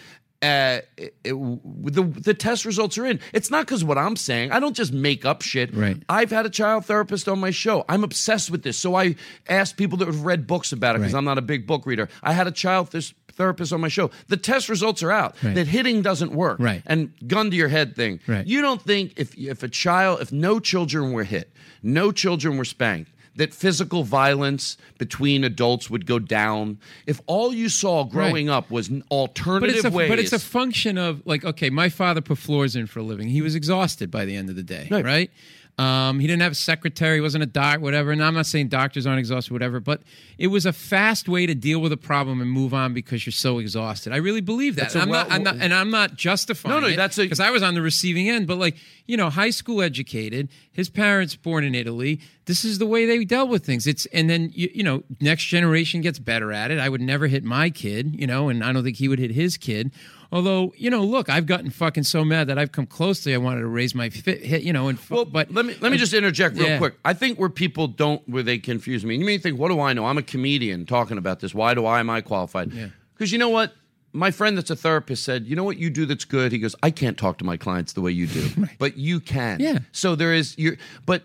The test results are in. It's not because what I'm saying. I don't just make up shit. Right. I've had a child therapist on my show. I'm obsessed with this. So I asked people that have read books about it because Right. I'm not a big book reader. I had a child therapist on my show. The test results are out. Right. That hitting doesn't work. Right. And gun to your head thing. Right. You don't think if no children were hit, no children were spanked, that physical violence between adults would go down. If all you saw growing up was alternative ways. But it's a function of, like, okay, my father put floors in for a living. He was exhausted by the end of the day, right? He didn't have a secretary, he wasn't a doc, whatever. And I'm not saying doctors aren't exhausted, whatever, but it was a fast way to deal with a problem and move on because you're so exhausted. I really believe that. I'm not justifying it because I was on the receiving end. But high school educated, his parents born in Italy. This is the way they dealt with things. And then next generation gets better at it. I would never hit my kid, and I don't think he would hit his kid. Although, look, I've gotten fucking so mad that I've come close to I wanted to raise my hit, but let me just interject real quick. I think where they confuse me. You may think, what do I know? I'm a comedian talking about this. Why am I qualified? Because you know what? My friend that's a therapist said, you know what you do that's good? He goes, I can't talk to my clients the way you do, but you can. Yeah. So there is but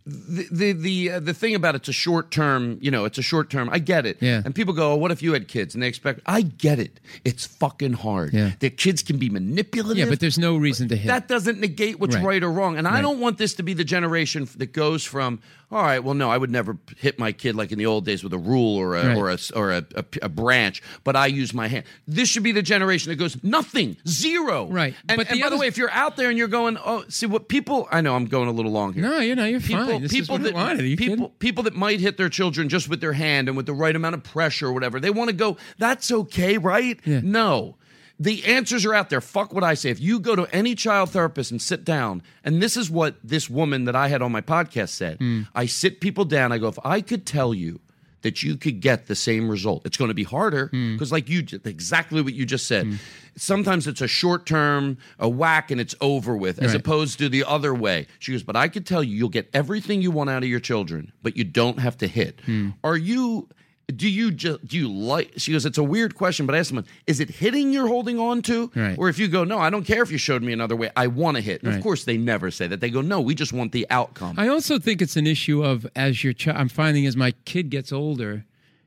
the thing about it's a short term, it's a short term. I get it. Yeah. And people go, what if you had kids? And they expect, I get it. It's fucking hard. Yeah. The kids can be manipulative. Yeah, but there's no reason to hit. That doesn't negate what's right or wrong. And I don't want this to be the generation that goes from, all right, well, no, I would never hit my kid like in the old days with a rule or a branch, but I use my hand. This should be the generation that goes, nothing, zero. Right. And by the way, if you're out there and you're going, see what people, I know I'm going a little long here. No, you're fine. This is what I wanted. Are you kidding? People that might hit their children just with their hand and with the right amount of pressure or whatever, they want to go, that's okay, right? Yeah. No. The answers are out there. Fuck what I say. If you go to any child therapist and sit down, and this is what this woman that I had on my podcast said, I sit people down, I go, if I could tell you that you could get the same result, it's going to be harder because exactly what you just said. Sometimes it's a short term, a whack, and it's over with, as opposed to the other way. She goes, but I could tell you'll get everything you want out of your children, but you don't have to hit. Do you like, she goes, it's a weird question, but I asked someone, is it hitting you're holding on to? Right. Or if you go, no, I don't care if you showed me another way, I want to hit. And of course, they never say that. They go, no, we just want the outcome. I also think it's an issue of, as your child, I'm finding as my kid gets older,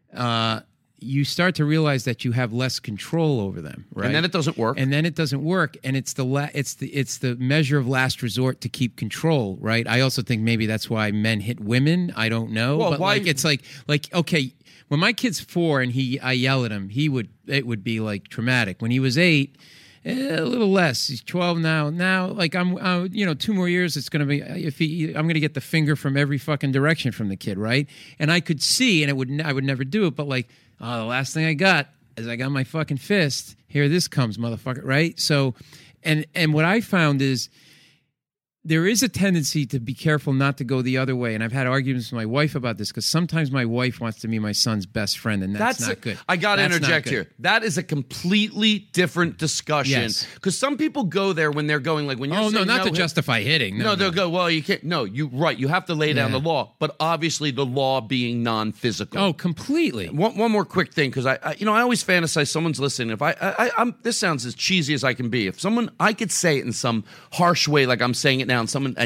you start to realize that you have less control over them, right? And then it doesn't work. And it's the measure of last resort to keep control, right? I also think maybe that's why men hit women. I don't know, well, but why? it's like okay, when my kid's 4 and I yell at him, it would be like traumatic. When he was 8. A little less. He's 12 now. Now, like I'm, 2 more years. It's gonna be I'm gonna get the finger from every fucking direction from the kid, right? And I could see, and I would never do it, but the last thing I got is I got my fucking fist. Here this comes, motherfucker, right? So, and what I found is there is a tendency to be careful not to go the other way. And I've had arguments with my wife about this because sometimes my wife wants to be my son's best friend, and that's not good. I got to interject here. That is a completely different discussion. Because some people go there when they're going, like when you're saying not to justify hitting. No, they'll go, well, you can't. No, you have to lay down the law. But obviously the law being non-physical. Oh, completely. One more quick thing, because I always fantasize someone's listening. If I'm this sounds as cheesy as I can be. If I could say it in some harsh way, like I'm saying it now, and someone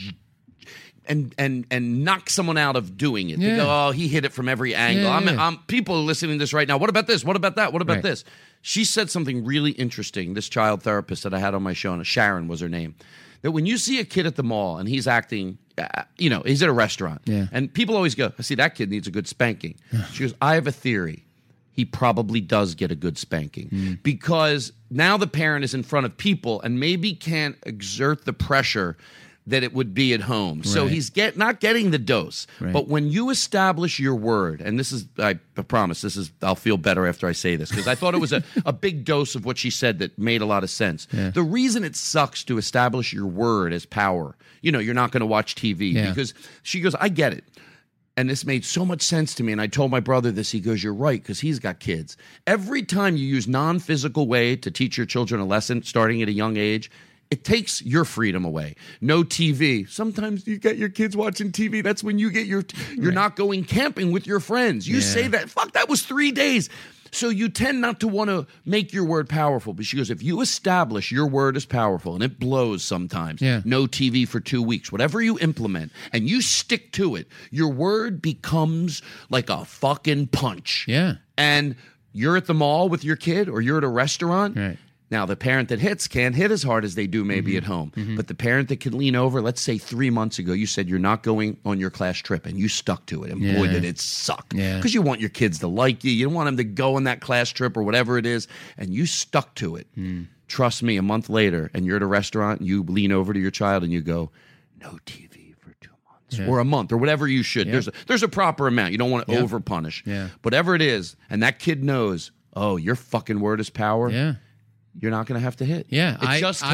and knock someone out of doing it. They go, oh, he hit it from every angle. I'm people are listening to this right now. What about this? What about that? What about this? She said something really interesting. This child therapist that I had on my show, and Sharon was her name. That when you see a kid at the mall and he's acting, he's at a restaurant, and people always go, I see that kid needs a good spanking. She goes, I have a theory. He probably does get a good spanking because now the parent is in front of people and maybe can't exert the pressure that it would be at home. Right. So he's not getting the dose. Right. But when you establish your word, and this is, I promise, I'll feel better after I say this, because I thought it was a big dose of what she said that made a lot of sense. Yeah. The reason it sucks to establish your word as power, you're not going to watch TV because she goes, I get it. And this made so much sense to me. And I told my brother this. He goes, you're right, because he's got kids. Every time you use non-physical way to teach your children a lesson, starting at a young age, it takes your freedom away. No TV. Sometimes you get your kids watching TV. That's when you get you're not going camping with your friends. You say that, fuck, that was 3 days. So you tend not to want to make your word powerful. But she goes, if you establish your word is powerful, and it blows sometimes, no TV for 2 weeks, whatever you implement, and you stick to it, your word becomes like a fucking punch. Yeah. And you're at the mall with your kid, or you're at a restaurant. Right. Now, the parent that hits can't hit as hard as they do maybe at home. But the parent that can lean over, let's say 3 months ago, you said you're not going on your class trip, and you stuck to it. And boy, did it suck. Because you want your kids to like you. You don't want them to go on that class trip or whatever it is. And you stuck to it. Trust me, a month later, and you're at a restaurant, and you lean over to your child and you go, no TV for 2 months. Or a month, or whatever you should. There's a proper amount. You don't want to over punish. Whatever it is, and that kid knows, oh, your fucking word is power. Yeah. You're not going to have to hit. Yeah, I just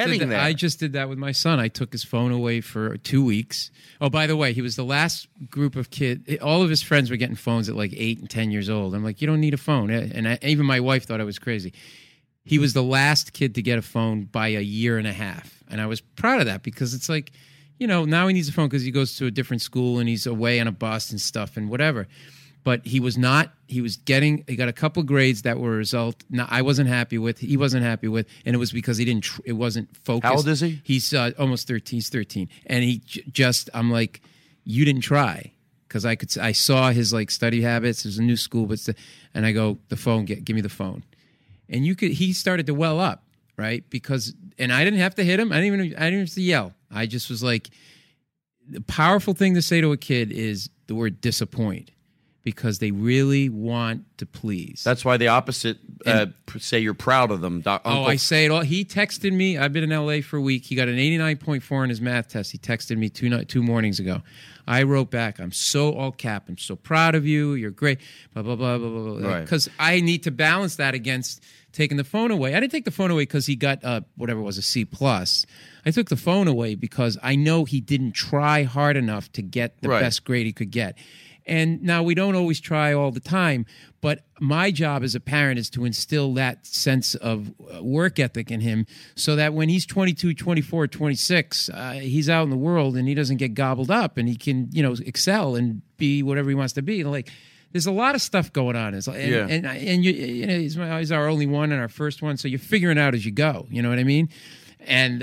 did that with my son. I took his phone away for 2 weeks. Oh, by the way, he was the last group of kids. All of his friends were getting phones at like 8 and 10 years old. I'm like, you don't need a phone. And even my wife thought I was crazy. He was the last kid to get a phone by a year and a half. And I was proud of that because it's like, now he needs a phone because he goes to a different school and he's away on a bus and stuff and whatever. But he got a couple of grades that were a result. Now, I wasn't happy with, he wasn't happy with, and it was because it wasn't focused. How old is he? He's almost 13. He's 13. And I'm like, you didn't try. Because I saw his like study habits. It was a new school, and I go, the phone, give me the phone. And he started to well up, right? And I didn't have to hit him. I didn't even have to yell. I just was like, the powerful thing to say to a kid is the word disappoint. Because they really want to please. That's why the opposite, say you're proud of them. I say it all. He texted me. I've been in L.A. for a week. He got an 89.4 on his math test. He texted me two mornings ago. I wrote back, I'm so all cap. I'm so proud of you. You're great. Blah, blah, blah, blah, blah, blah. Because I need to balance that against taking the phone away. I didn't take the phone away because he got, whatever it was, a C+. I took the phone away because I know he didn't try hard enough to get the best grade he could get. And now we don't always try all the time, but my job as a parent is to instill that sense of work ethic in him so that when he's 22, 24, 26, he's out in the world and he doesn't get gobbled up and he can, excel and be whatever he wants to be. Like, there's a lot of stuff going on. And he's our only one and our first one, so you're figuring it out as you go. You know what I mean? And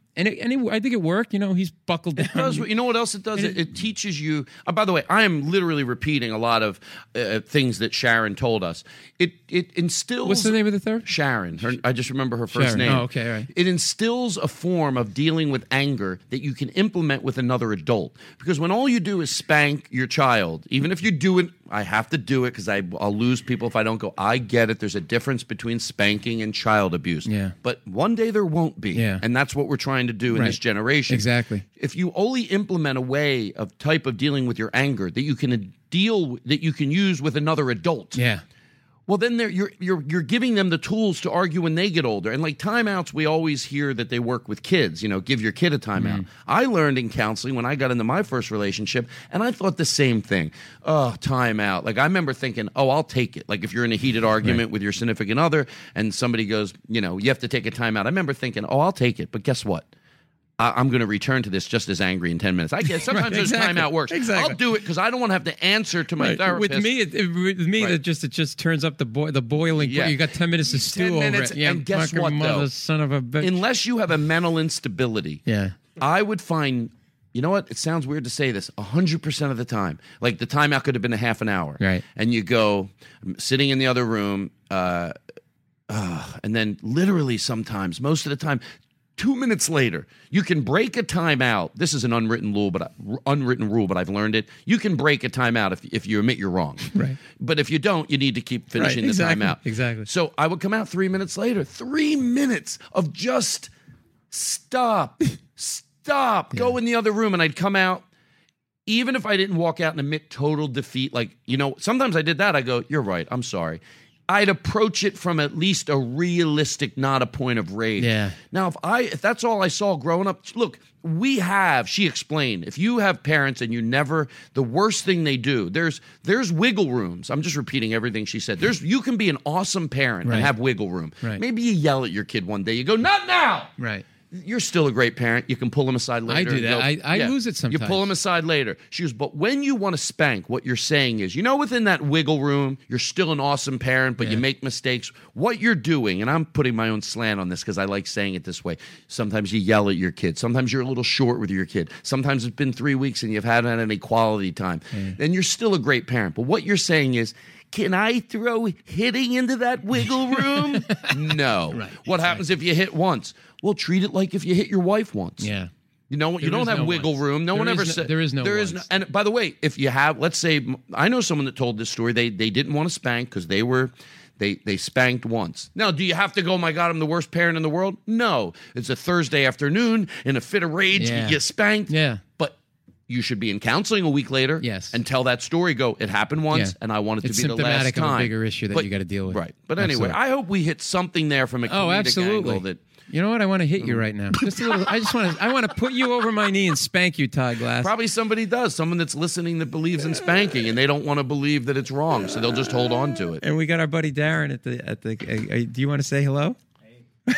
I think it worked. He's buckled down. It does. You know what else it does? It teaches you. By the way, I am literally repeating a lot of things that Sharon told us. It instills. What's the name of the therapist? Sharon. I just remember her first name. Oh, okay, all right. It instills a form of dealing with anger that you can implement with another adult. Because when all you do is spank your child, even if you do it, I have to do it because I'll lose people if I don't go. I get it. There's a difference between spanking and child abuse. Yeah. But one day there won't be. Yeah. And that's what we're trying to do in this generation. Exactly. If you only implement a way of type of dealing with your anger that you can use with another adult. Yeah. Well, then you're giving them the tools to argue when they get older. And like timeouts, we always hear that they work with kids. Give your kid a timeout. I learned in counseling when I got into my first relationship, and I thought the same thing. Oh, timeout. Like I remember thinking, oh, I'll take it. Like if you're in a heated argument with your significant other, and somebody goes, you have to take a timeout. I remember thinking, oh, I'll take it. But guess what? I'm going to return to this just as angry in 10 minutes. I guess sometimes this timeout works. Exactly. I'll do it because I don't want to have to answer to my therapist. With me, it just turns up the boiling. Yeah. You got 10 minutes to stew 10 minutes, over it. Yeah, and guess what, though? Son of a bitch. Unless you have a mental instability, Yeah. I would find, you know what? It sounds weird to say this, 100% of the time. Like the timeout could have been a half an hour. Right. And you go, sitting in the other room, and then literally sometimes, most of the time, 2 minutes later, you can break a timeout. This is an unwritten rule, but I've learned it. You can break a timeout if you admit you're wrong. Right. But if you don't, you need to keep finishing the timeout. Exactly. So I would come out 3 minutes later. 3 minutes of just stop, go in the other room, and I'd come out. Even if I didn't walk out and admit total defeat, sometimes I did that. I go, you're right, I'm sorry. I'd approach it from at least a realistic, not a point of rage. Yeah. Now, if that's all I saw growing up, look, she explained, if you have parents and the worst thing they do, there's wiggle rooms. I'm just repeating everything she said. You can be an awesome parent and have wiggle room. Right. Maybe you yell at your kid one day. You go, not now. Right. You're still a great parent. You can pull them aside later. I do that. I lose it sometimes. You pull them aside later. She goes, but when you want to spank, what you're saying is, within that wiggle room, you're still an awesome parent, but you make mistakes. What you're doing, and I'm putting my own slant on this because I like saying it this way. Sometimes you yell at your kid. Sometimes you're a little short with your kid. Sometimes it's been 3 weeks and you haven't had any quality time. Then you're still a great parent. But what you're saying is, can I throw hitting into that wiggle room? No. Right. What happens if you hit once? Well, treat it like if you hit your wife once. Yeah. You don't have wiggle room. No one ever said there is no. And by the way, if you have, let's say, I know someone that told this story. They didn't want to spank because they spanked once. Now, do you have to go, oh my God, I'm the worst parent in the world? No. It's a Thursday afternoon in a fit of rage. Yeah. You get spanked. Yeah. But you should be in counseling a week later. Yes. And tell that story. Go, it happened once, and I want it to be the last time. It's symptomatic of a bigger issue that you got to deal with. Right. But anyway, I hope we hit something there from a comedic angle that. You know what? I want to hit you right now. Just a little. I want to put you over my knee and spank you, Todd Glass. Probably somebody does. Someone that's listening that believes in spanking, and they don't want to believe that it's wrong, so they'll just hold on to it. And we got our buddy Darren at the. Do you want to say hello? Hey.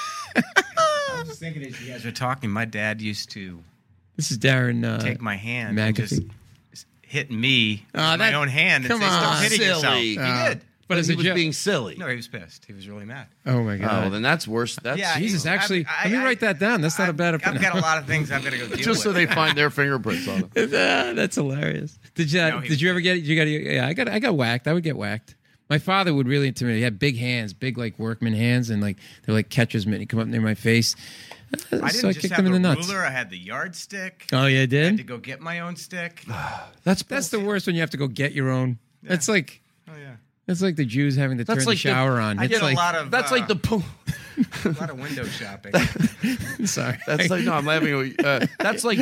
I was thinking as you guys were talking, my dad used to. This is Darren. Take my hand McAfee. and just hit me with my own hand and come say, "Stop on, hitting yourself." silly. He did. But as he a was joke. being silly. No, he was pissed. He was really mad. Oh my God. Oh, well, then that's worse. That's Yeah, Jesus, actually, let me write that down. That's not a bad I've got a lot of things I've got to go deal with. just so they find their fingerprints on it. That's hilarious. Did you ever get? I got whacked. I would get whacked. My father would really intimidate. He had big hands, big like workman hands, and like they're like catcher's mitt. He'd come up near my face. I didn't so I just kicked have him in the the nuts. ruler. I had the yardstick. Oh, you I had to did? go get my own stick. That's the worst when you have to go get your own. Yeah. It's like Oh yeah. it's like the Jews having to turn the shower on. I It's did like, a lot of. That's like the pull. a lot of window shopping. Sorry. That's like no, I'm laughing. That's like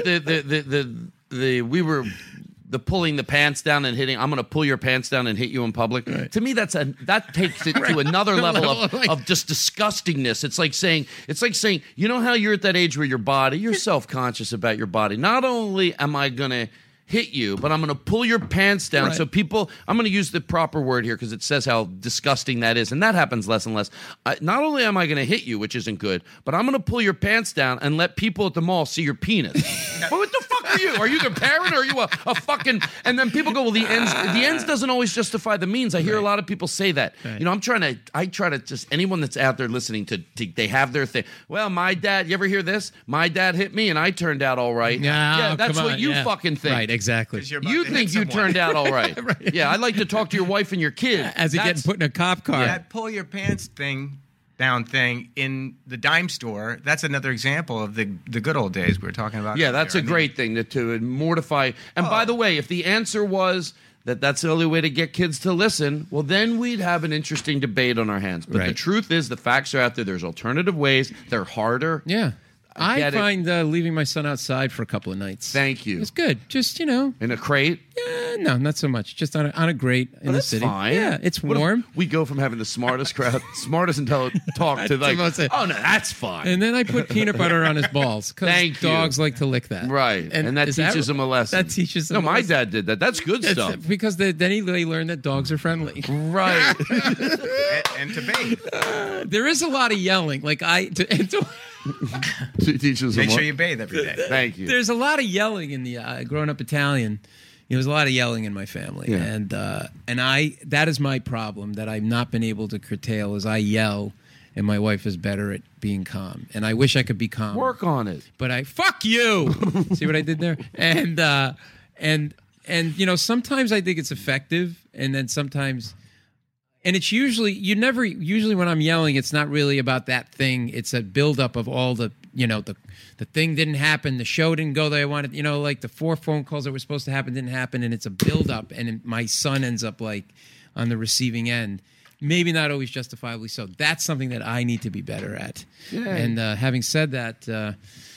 the pulling the pants down and hitting. I'm going to pull your pants down and hit you in public. Right. To me, that takes it to another level of just disgustingness. It's like saying, you know how you're at that age where you're self-conscious about your body. Not only am I going to hit you, but I'm going to pull your pants down. Right. So people, I'm going to use the proper word here because it says how disgusting that is. And that happens less and less. Not only am I going to hit you, which isn't good, but I'm going to pull your pants down and let people at the mall see your penis. Well, what the fuck are you? Are you the parent or are you a fucking... And then people go, well, the ends doesn't always justify the means. I hear a lot of people say that. Right. You know, I try to just, anyone that's out there listening to they have their thing. Well, my dad, you ever hear this? My dad hit me and I turned out all right. Yeah, that's come what on, you yeah. fucking think. Right, exactly. You think you turned out all right. Right. Yeah, I'd like to talk to your wife and your kid. As he getting put in a cop car. That pull your pants down thing in the dime store. That's another example of the good old days we were talking about. Yeah, that's earlier. a great thing to mortify. And by the way, if the answer was that's the only way to get kids to listen, well, then we'd have an interesting debate on our hands. But the Right. truth is, the facts are out there. There's alternative ways. They're harder. Yeah. I get it. find leaving my son outside for a couple of nights. Thank you. It's good. Just, In a crate? no, No, not so much. Just on a grate in the That's city. fine. Yeah, it's What if warm. we go from having the smartest crowd, smartest intelligent talk to like, Timon said. oh no, that's fine. And then I put peanut butter on his balls because Thank you. dogs like to lick that. Right. And that is teaches him a lesson. That teaches him. No, a my lesson. dad did that. That's good stuff. Because then they learn that dogs are friendly. Right. and to bathe. There is a lot of yelling. Like Teaches Make him sure what? you bathe every day. Thank you. There's a lot of yelling in the growing up Italian. There was a lot of yelling in my family, Yeah. and I that is my problem that I've not been able to curtail. Is I yell, and my wife is better at being calm, and I wish I could be calm. Work on it. But I fuck you. See what I did there? And you know, sometimes I think it's effective, and then sometimes. And it's usually when I'm yelling, it's not really about that thing. It's a buildup of all the, you know, the thing didn't happen, the show didn't go the way I wanted, you know, like the 4 phone calls that were supposed to happen didn't happen, and it's a buildup, and my son ends up like on the receiving end. Maybe not always justifiably so. That's something that I need to be better at. Yeah. And having said that,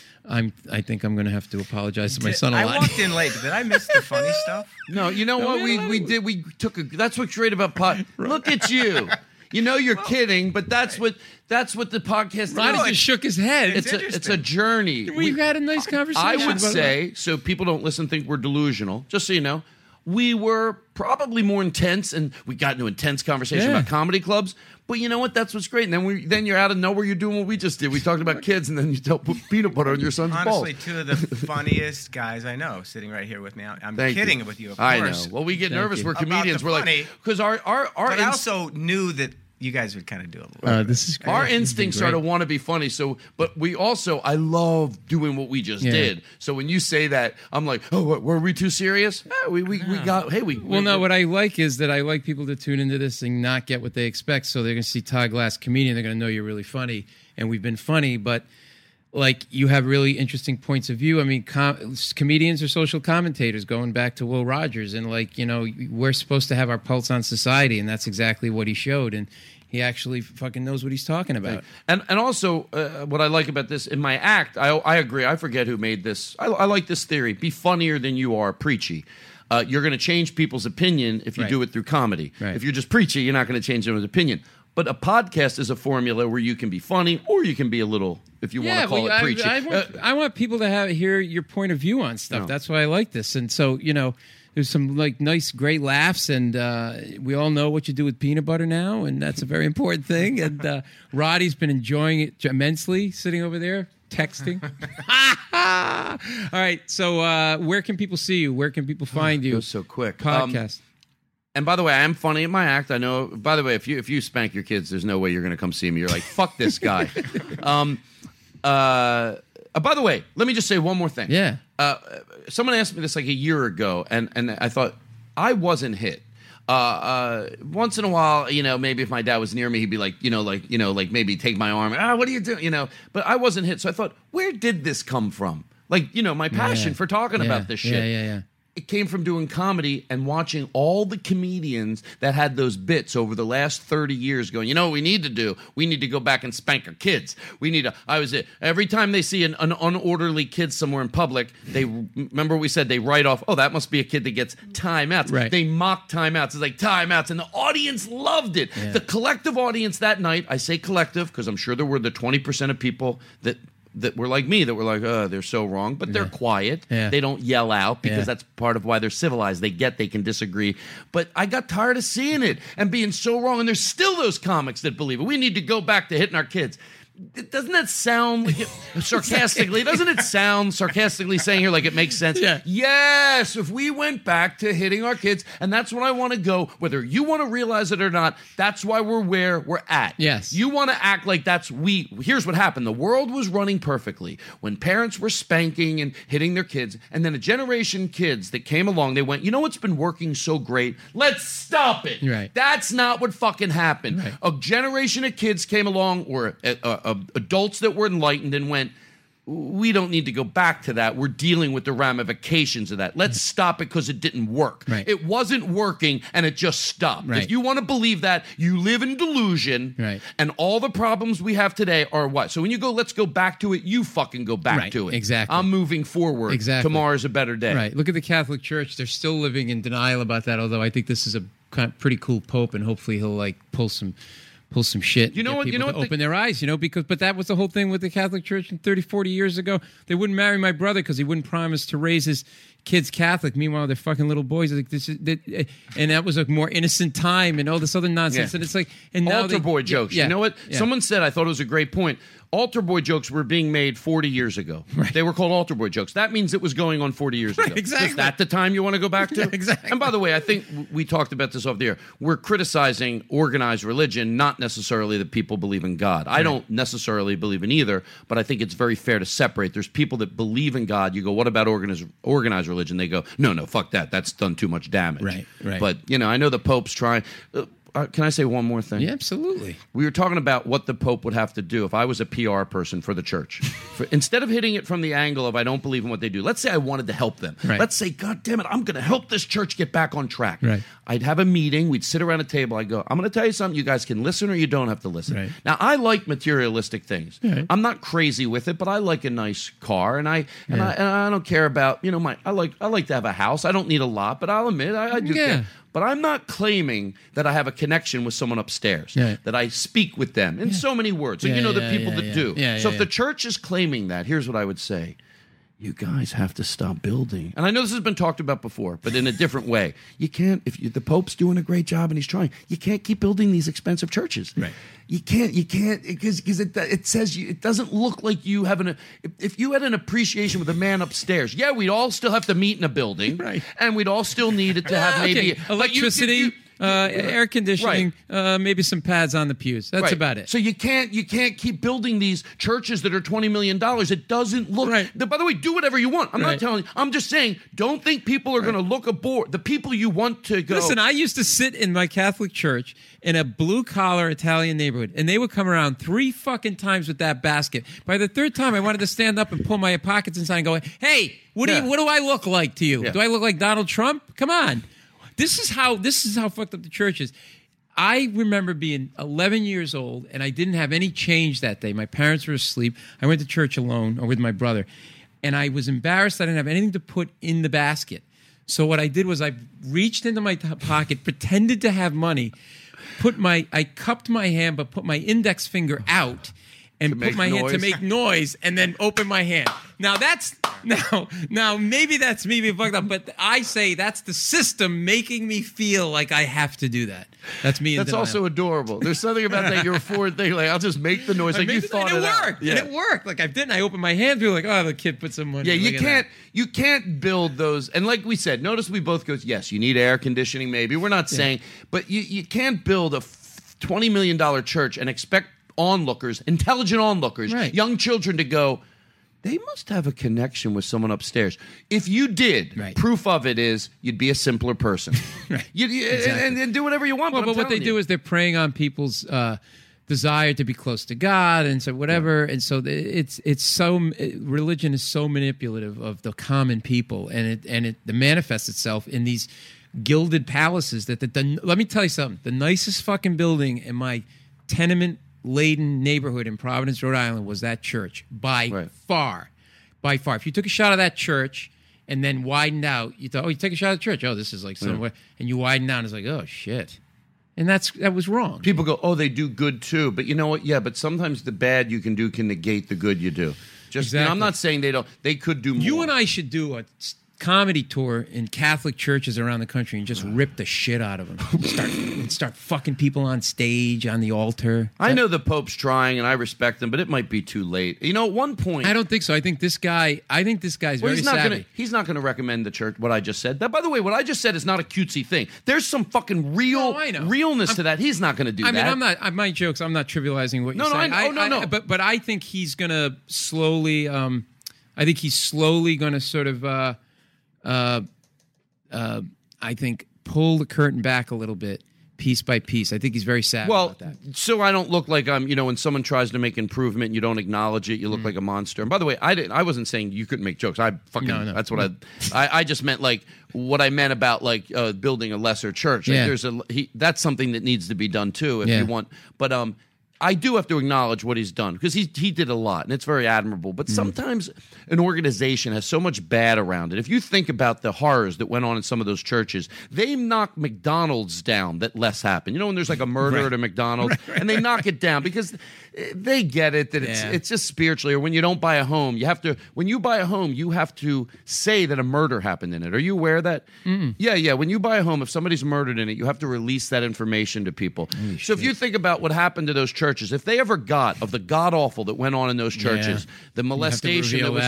I think I'm going to have to apologize to my son a I lot. walked in late. Did I miss the funny stuff? No, you know what we did? We took a. That's what's great about Look at you. You know you're kidding, but that's what the podcast Ronnie is. just shook his head. It's a journey. We've had a nice conversation. I would about say, so people don't listen, think we're delusional. Just so you know, we were probably more intense, and we got into intense conversation Yeah. about comedy clubs. But you know what? That's what's great. And then you're out of nowhere. You're doing what we just did. We talked about kids, and then you put peanut butter on your son's Honestly, balls. two of the funniest guys I know sitting right here with me. I'm Thank kidding you. with you, of I course. know. Well, we get Thank nervous. you. We're About the comedians. We're funny, like, because our But I also knew that you guys would kind of do it. this is great. Our This has been instincts are great. to want to be funny. So, but we also, I love doing what we just Yeah. did. So when you say that, I'm like, oh, what, were we too serious? We got, hey, we. Well, no, what I like is that I like people to tune into this and not get what they expect. So they're going to see Todd Glass, comedian. They're going to know you're really funny. And we've been funny, but like you have really interesting points of view. I mean, comedians are social commentators going back to Will Rogers. And like, you know, we're supposed to have our pulse on society. And that's exactly what he showed. And he actually fucking knows what he's talking about. And also, what I like about this in my act, I agree. I forget who made this. I like this theory: be funnier than you are preachy. You're going to change people's opinion if you Right. do it through comedy. Right. If you're just preachy, you're not going to change anyone's opinion. But a podcast is a formula where you can be funny, or you can be a little, if you want to call it preachy. I want people to hear your point of view on stuff. No. That's why I like this. And so, you know, there's some like nice, great laughs, and we all know what you do with peanut butter now, and that's a very important thing. And Roddy's been enjoying it immensely, sitting over there texting. All right, so where can people see you? Where can people find you? goes so quick. Podcast. And by the way, I am funny in my act. I know. By the way, if you spank your kids, there's no way you're going to come see me. You're like, fuck this guy. By the way, let me just say one more thing. Yeah. Someone asked me this like a year ago, and I thought I wasn't hit. Once in a while, you know, maybe if my dad was near me, he'd be like, like maybe take my arm. What are you doing? You know, but I wasn't hit. So I thought, where did this come from? Like, you know, my passion for talking about this shit. Yeah. It came from doing comedy and watching all the comedians that had those bits over the last 30 years going, you know what we need to do? We need to go back and spank our kids. Every time they see an unorderly kid somewhere in public, remember we said they write off, oh, that must be a kid that gets timeouts. Right. They mock timeouts. It's like timeouts. And the audience loved it. Yeah. The collective audience that night, I say collective because I'm sure there were the 20% of people that were like me, that were like, oh, they're so wrong, but they're quiet. Yeah. They don't yell out because Yeah. that's part of why they're civilized. They can disagree. But I got tired of seeing it and being so wrong. And there's still those comics that believe it. We need to go back to hitting our kids. Doesn't that sound like sarcastically? Doesn't it sound sarcastically saying here like it makes sense? Yeah. Yes, if we went back to hitting our kids, and that's what I want to go, whether you want to realize it or not, that's why we're where we're at. Yes. You want to act like here's what happened. The world was running perfectly when parents were spanking and hitting their kids, and then a generation kids that came along, they went, you know what's been working so great? Let's stop it. Right. That's not what fucking happened. Right. A generation of kids came along, or adults that were enlightened and went, we don't need to go back to that. We're dealing with the ramifications of that. Let's stop it because it didn't work. Right. It wasn't working and it just stopped. Right. If you want to believe that, you live in delusion. Right. And all the problems we have today are what? So when you go, let's go back to it, you fucking go back Right. to it. Exactly. I'm moving forward. Exactly. Tomorrow's a better day. Right. Look at the Catholic Church. They're still living in denial about that, although I think this is a pretty cool pope, and hopefully he'll like pull some shit. You know get what? people to open their eyes, but that was the whole thing with the Catholic Church 30, 40 years ago. They wouldn't marry my brother because he wouldn't promise to raise his kids Catholic. Meanwhile, they're fucking little boys. Like and that was a more innocent time and all this other nonsense. Yeah. And it's like, and now altar boy jokes. Yeah, You know what? yeah. Someone said, I thought it was a great point. Altar boy jokes were being made 40 years ago. Right. They were called altar boy jokes. That means it was going on 40 years ago. exactly. Is that the time you want to go back to? Yeah, exactly. And by the way, I think we talked about this off the air. We're criticizing organized religion, not necessarily that people believe in God. I don't necessarily believe in either, but I think it's very fair to separate. There's people that believe in God. You go, what about organized religion? They go, no, fuck that. That's done too much damage. Right. But, I know the Pope's trying. Can I say one more thing? Yeah, absolutely. We were talking about what the Pope would have to do if I was a PR person for the church. Instead of hitting it from the angle of I don't believe in what they do, let's say I wanted to help them. Right. Let's say, God damn it, I'm going to help this church get back on track. Right. I'd have a meeting. We'd sit around a table. I'd go, I'm going to tell you something. You guys can listen or you don't have to listen. Right. Now, I like materialistic things. Right. I'm not crazy with it, but I like a nice car, and I don't care about I like to have a house. I don't need a lot, but I'll admit I do Yeah. care. But I'm not claiming that I have a connection with someone upstairs, Yeah. that I speak with them in so many words. And the people that do. Yeah, so yeah, if the church is claiming that, here's what I would say. You guys have to stop building. And I know this has been talked about before, but in a different way. You can't, the Pope's doing a great job and he's trying, you can't keep building these expensive churches. Right. You can't, because it says it doesn't look like you have if you had an appreciation with a man upstairs, we'd all still have to meet in a building. Right. And we'd all still need it to have maybe Okay. Electricity, air conditioning, maybe some pads on the pews. That's Right. about it. So you can't keep building these churches that are $20 million. It doesn't look Right. By the way, do whatever you want. I'm not Right. telling you. I'm just saying, don't think people are going to look aboard. The people you want to go. Listen, I used to sit in my Catholic church in a blue-collar Italian neighborhood, and they would come around 3 fucking times with that basket. By the 3rd time, I wanted to stand up and pull my pockets inside and go, hey, what do I look like to you? Yeah. Do I look like Donald Trump? Come on. This is how fucked up the church is. I remember being 11 years old, and I didn't have any change that day. My parents were asleep. I went to church alone or with my brother, and I was embarrassed I didn't have anything to put in the basket. So what I did was I reached into my pocket, pretended to have money, I cupped my hand, but put my index finger out and put my hand to make noise, and then open my hand. Now now maybe that's me being fucked up, but I say that's the system making me feel like I have to do that. That's me. That's also adorable. There's something about that your forward thing. Like, I'll just make the noise. Like you thought it it out. worked. And it worked. Like I didn't. I opened my hand. People were like, oh, the kid put some money. Yeah, Look at you can't build those. And like we said, notice we both go, yes, you need air conditioning maybe. We're not saying, but you can't build a $20 million church and expect onlookers, intelligent onlookers, Right. young children to go, they must have a connection with someone upstairs. If you did, Right. proof of it is you'd be a simpler person. Right. And do whatever you want. Well, but what they do is they're preying on people's desire to be close to God, and so whatever. And so religion is so manipulative of the common people, and it manifests itself in these gilded palaces. Let me tell you something: the nicest fucking building in my tenement-laden neighborhood in Providence, Rhode Island, was that church by far. By far, if you took a shot of that church and then widened out, you thought, oh, you take a shot of the church. Oh, this is like somewhere, and you widen out, and it's like, oh shit. And that was wrong. People go, oh, they do good too. But you know what? Yeah, but sometimes the bad you can do can negate the good you do. Just, Exactly. I'm not saying they don't. They could do more. You and I should do a comedy tour in Catholic churches around the country and just rip the shit out of them. Start fucking people on stage, on the altar. I know the Pope's trying, and I respect him, but it might be too late. You know, at one point, I don't think so. I think this guy's very savvy. He's not gonna recommend the church what I just said. That, by the way, what I just said is not a cutesy thing. There's some fucking realness to that. He's not gonna do that. I mean, my jokes. I'm not trivializing what you're saying. No. But I think he's gonna slowly. I think he's slowly gonna sort of. I think pull the curtain back a little bit. piece by piece. I think he's very sad Well, about that. so I don't look like I'm, when someone tries to make improvement and you don't acknowledge it, you look like a monster. And by the way, I wasn't saying you couldn't make jokes. I fucking, No. that's what I just meant like what I meant about like building a lesser church. Like, Yeah. that's something that needs to be done too if Yeah. you want. But I do have to acknowledge what he's done because he did a lot and it's very admirable. But sometimes an organization has so much bad around it. If you think about the horrors that went on in some of those churches, they knock McDonald's down that less happened. When there's like a murder at a McDonald's and they knock it down because they get it that it's just spiritually. Or when you don't buy a home, when you buy a home, you have to say that a murder happened in it. Are you aware of that? Yeah. When you buy a home, if somebody's murdered in it, you have to release that information to people. So if you think about what happened to those churches, if they ever got of the god awful that went on in those churches, the molestation reveal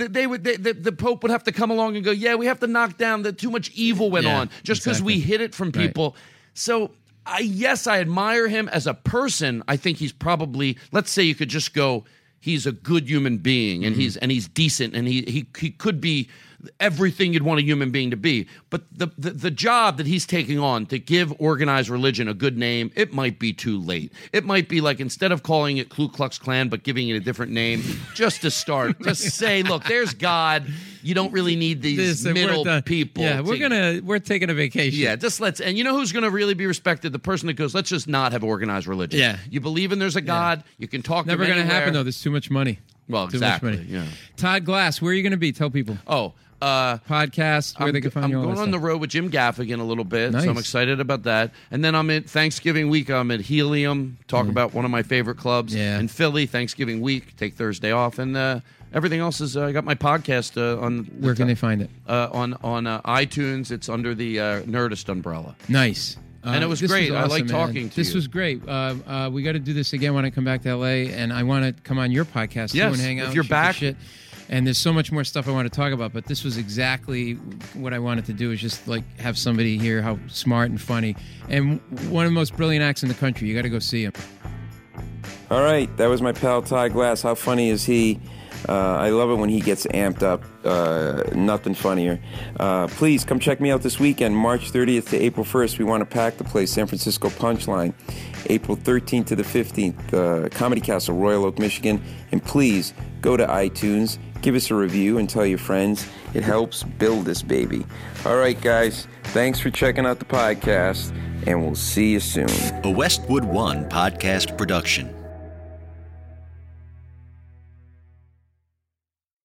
the Pope would have to come along and go, yeah, we have to knock down that too much evil went on just because we hid it from people. So yes, I admire him as a person. I think he's probably, let's say you could just go, he's a good human being and he's decent and he could be everything you'd want a human being to be. But the job that he's taking on to give organized religion a good name, it might be too late. It might be like instead of calling it Ku Klux Klan but giving it a different name, just to start, just say, look, there's God. You don't really need these middle people. Yeah, we're taking a vacation. Yeah, and you know who's going to really be respected? The person that goes, let's just not have organized religion. Yeah. You believe in there's a God. You can talk Never to him going to anywhere. happen, though. There's too much money. Well, Too much exactly. money. Yeah. Todd Glass, where are you going to be? Tell people. Podcast, where they can find you. I'm going on the road with Jim Gaffigan a little bit, Nice. so I'm excited about that. And then I'm at Thanksgiving week. I'm at Helium, talk about one of my favorite clubs in Philly. Thanksgiving week, take Thursday off, and everything else is. I got my podcast on. Where can they find it? On iTunes. It's under the Nerdist umbrella. Nice. And it was this great. I awesome, like man. talking to you. This was great. We got to do this again when I come back to LA, and I want to come on your podcast too Yes, and hang out. if you're shoot the back. shit. And there's so much more stuff I want to talk about, but this was exactly what I wanted to do, is just like have somebody here, how smart and funny, and one of the most brilliant acts in the country. You got to go see him. All right, that was my pal Todd Glass. How funny is he? I love it when he gets amped up. Nothing funnier. Please come check me out this weekend, March 30th to April 1st. We want to pack the place, San Francisco Punchline. April 13th to the 15th, Comedy Castle, Royal Oak, Michigan. And please go to iTunes, give us a review, and tell your friends. It helps build this baby. All right, guys. Thanks for checking out the podcast, and we'll see you soon. A Westwood One podcast production.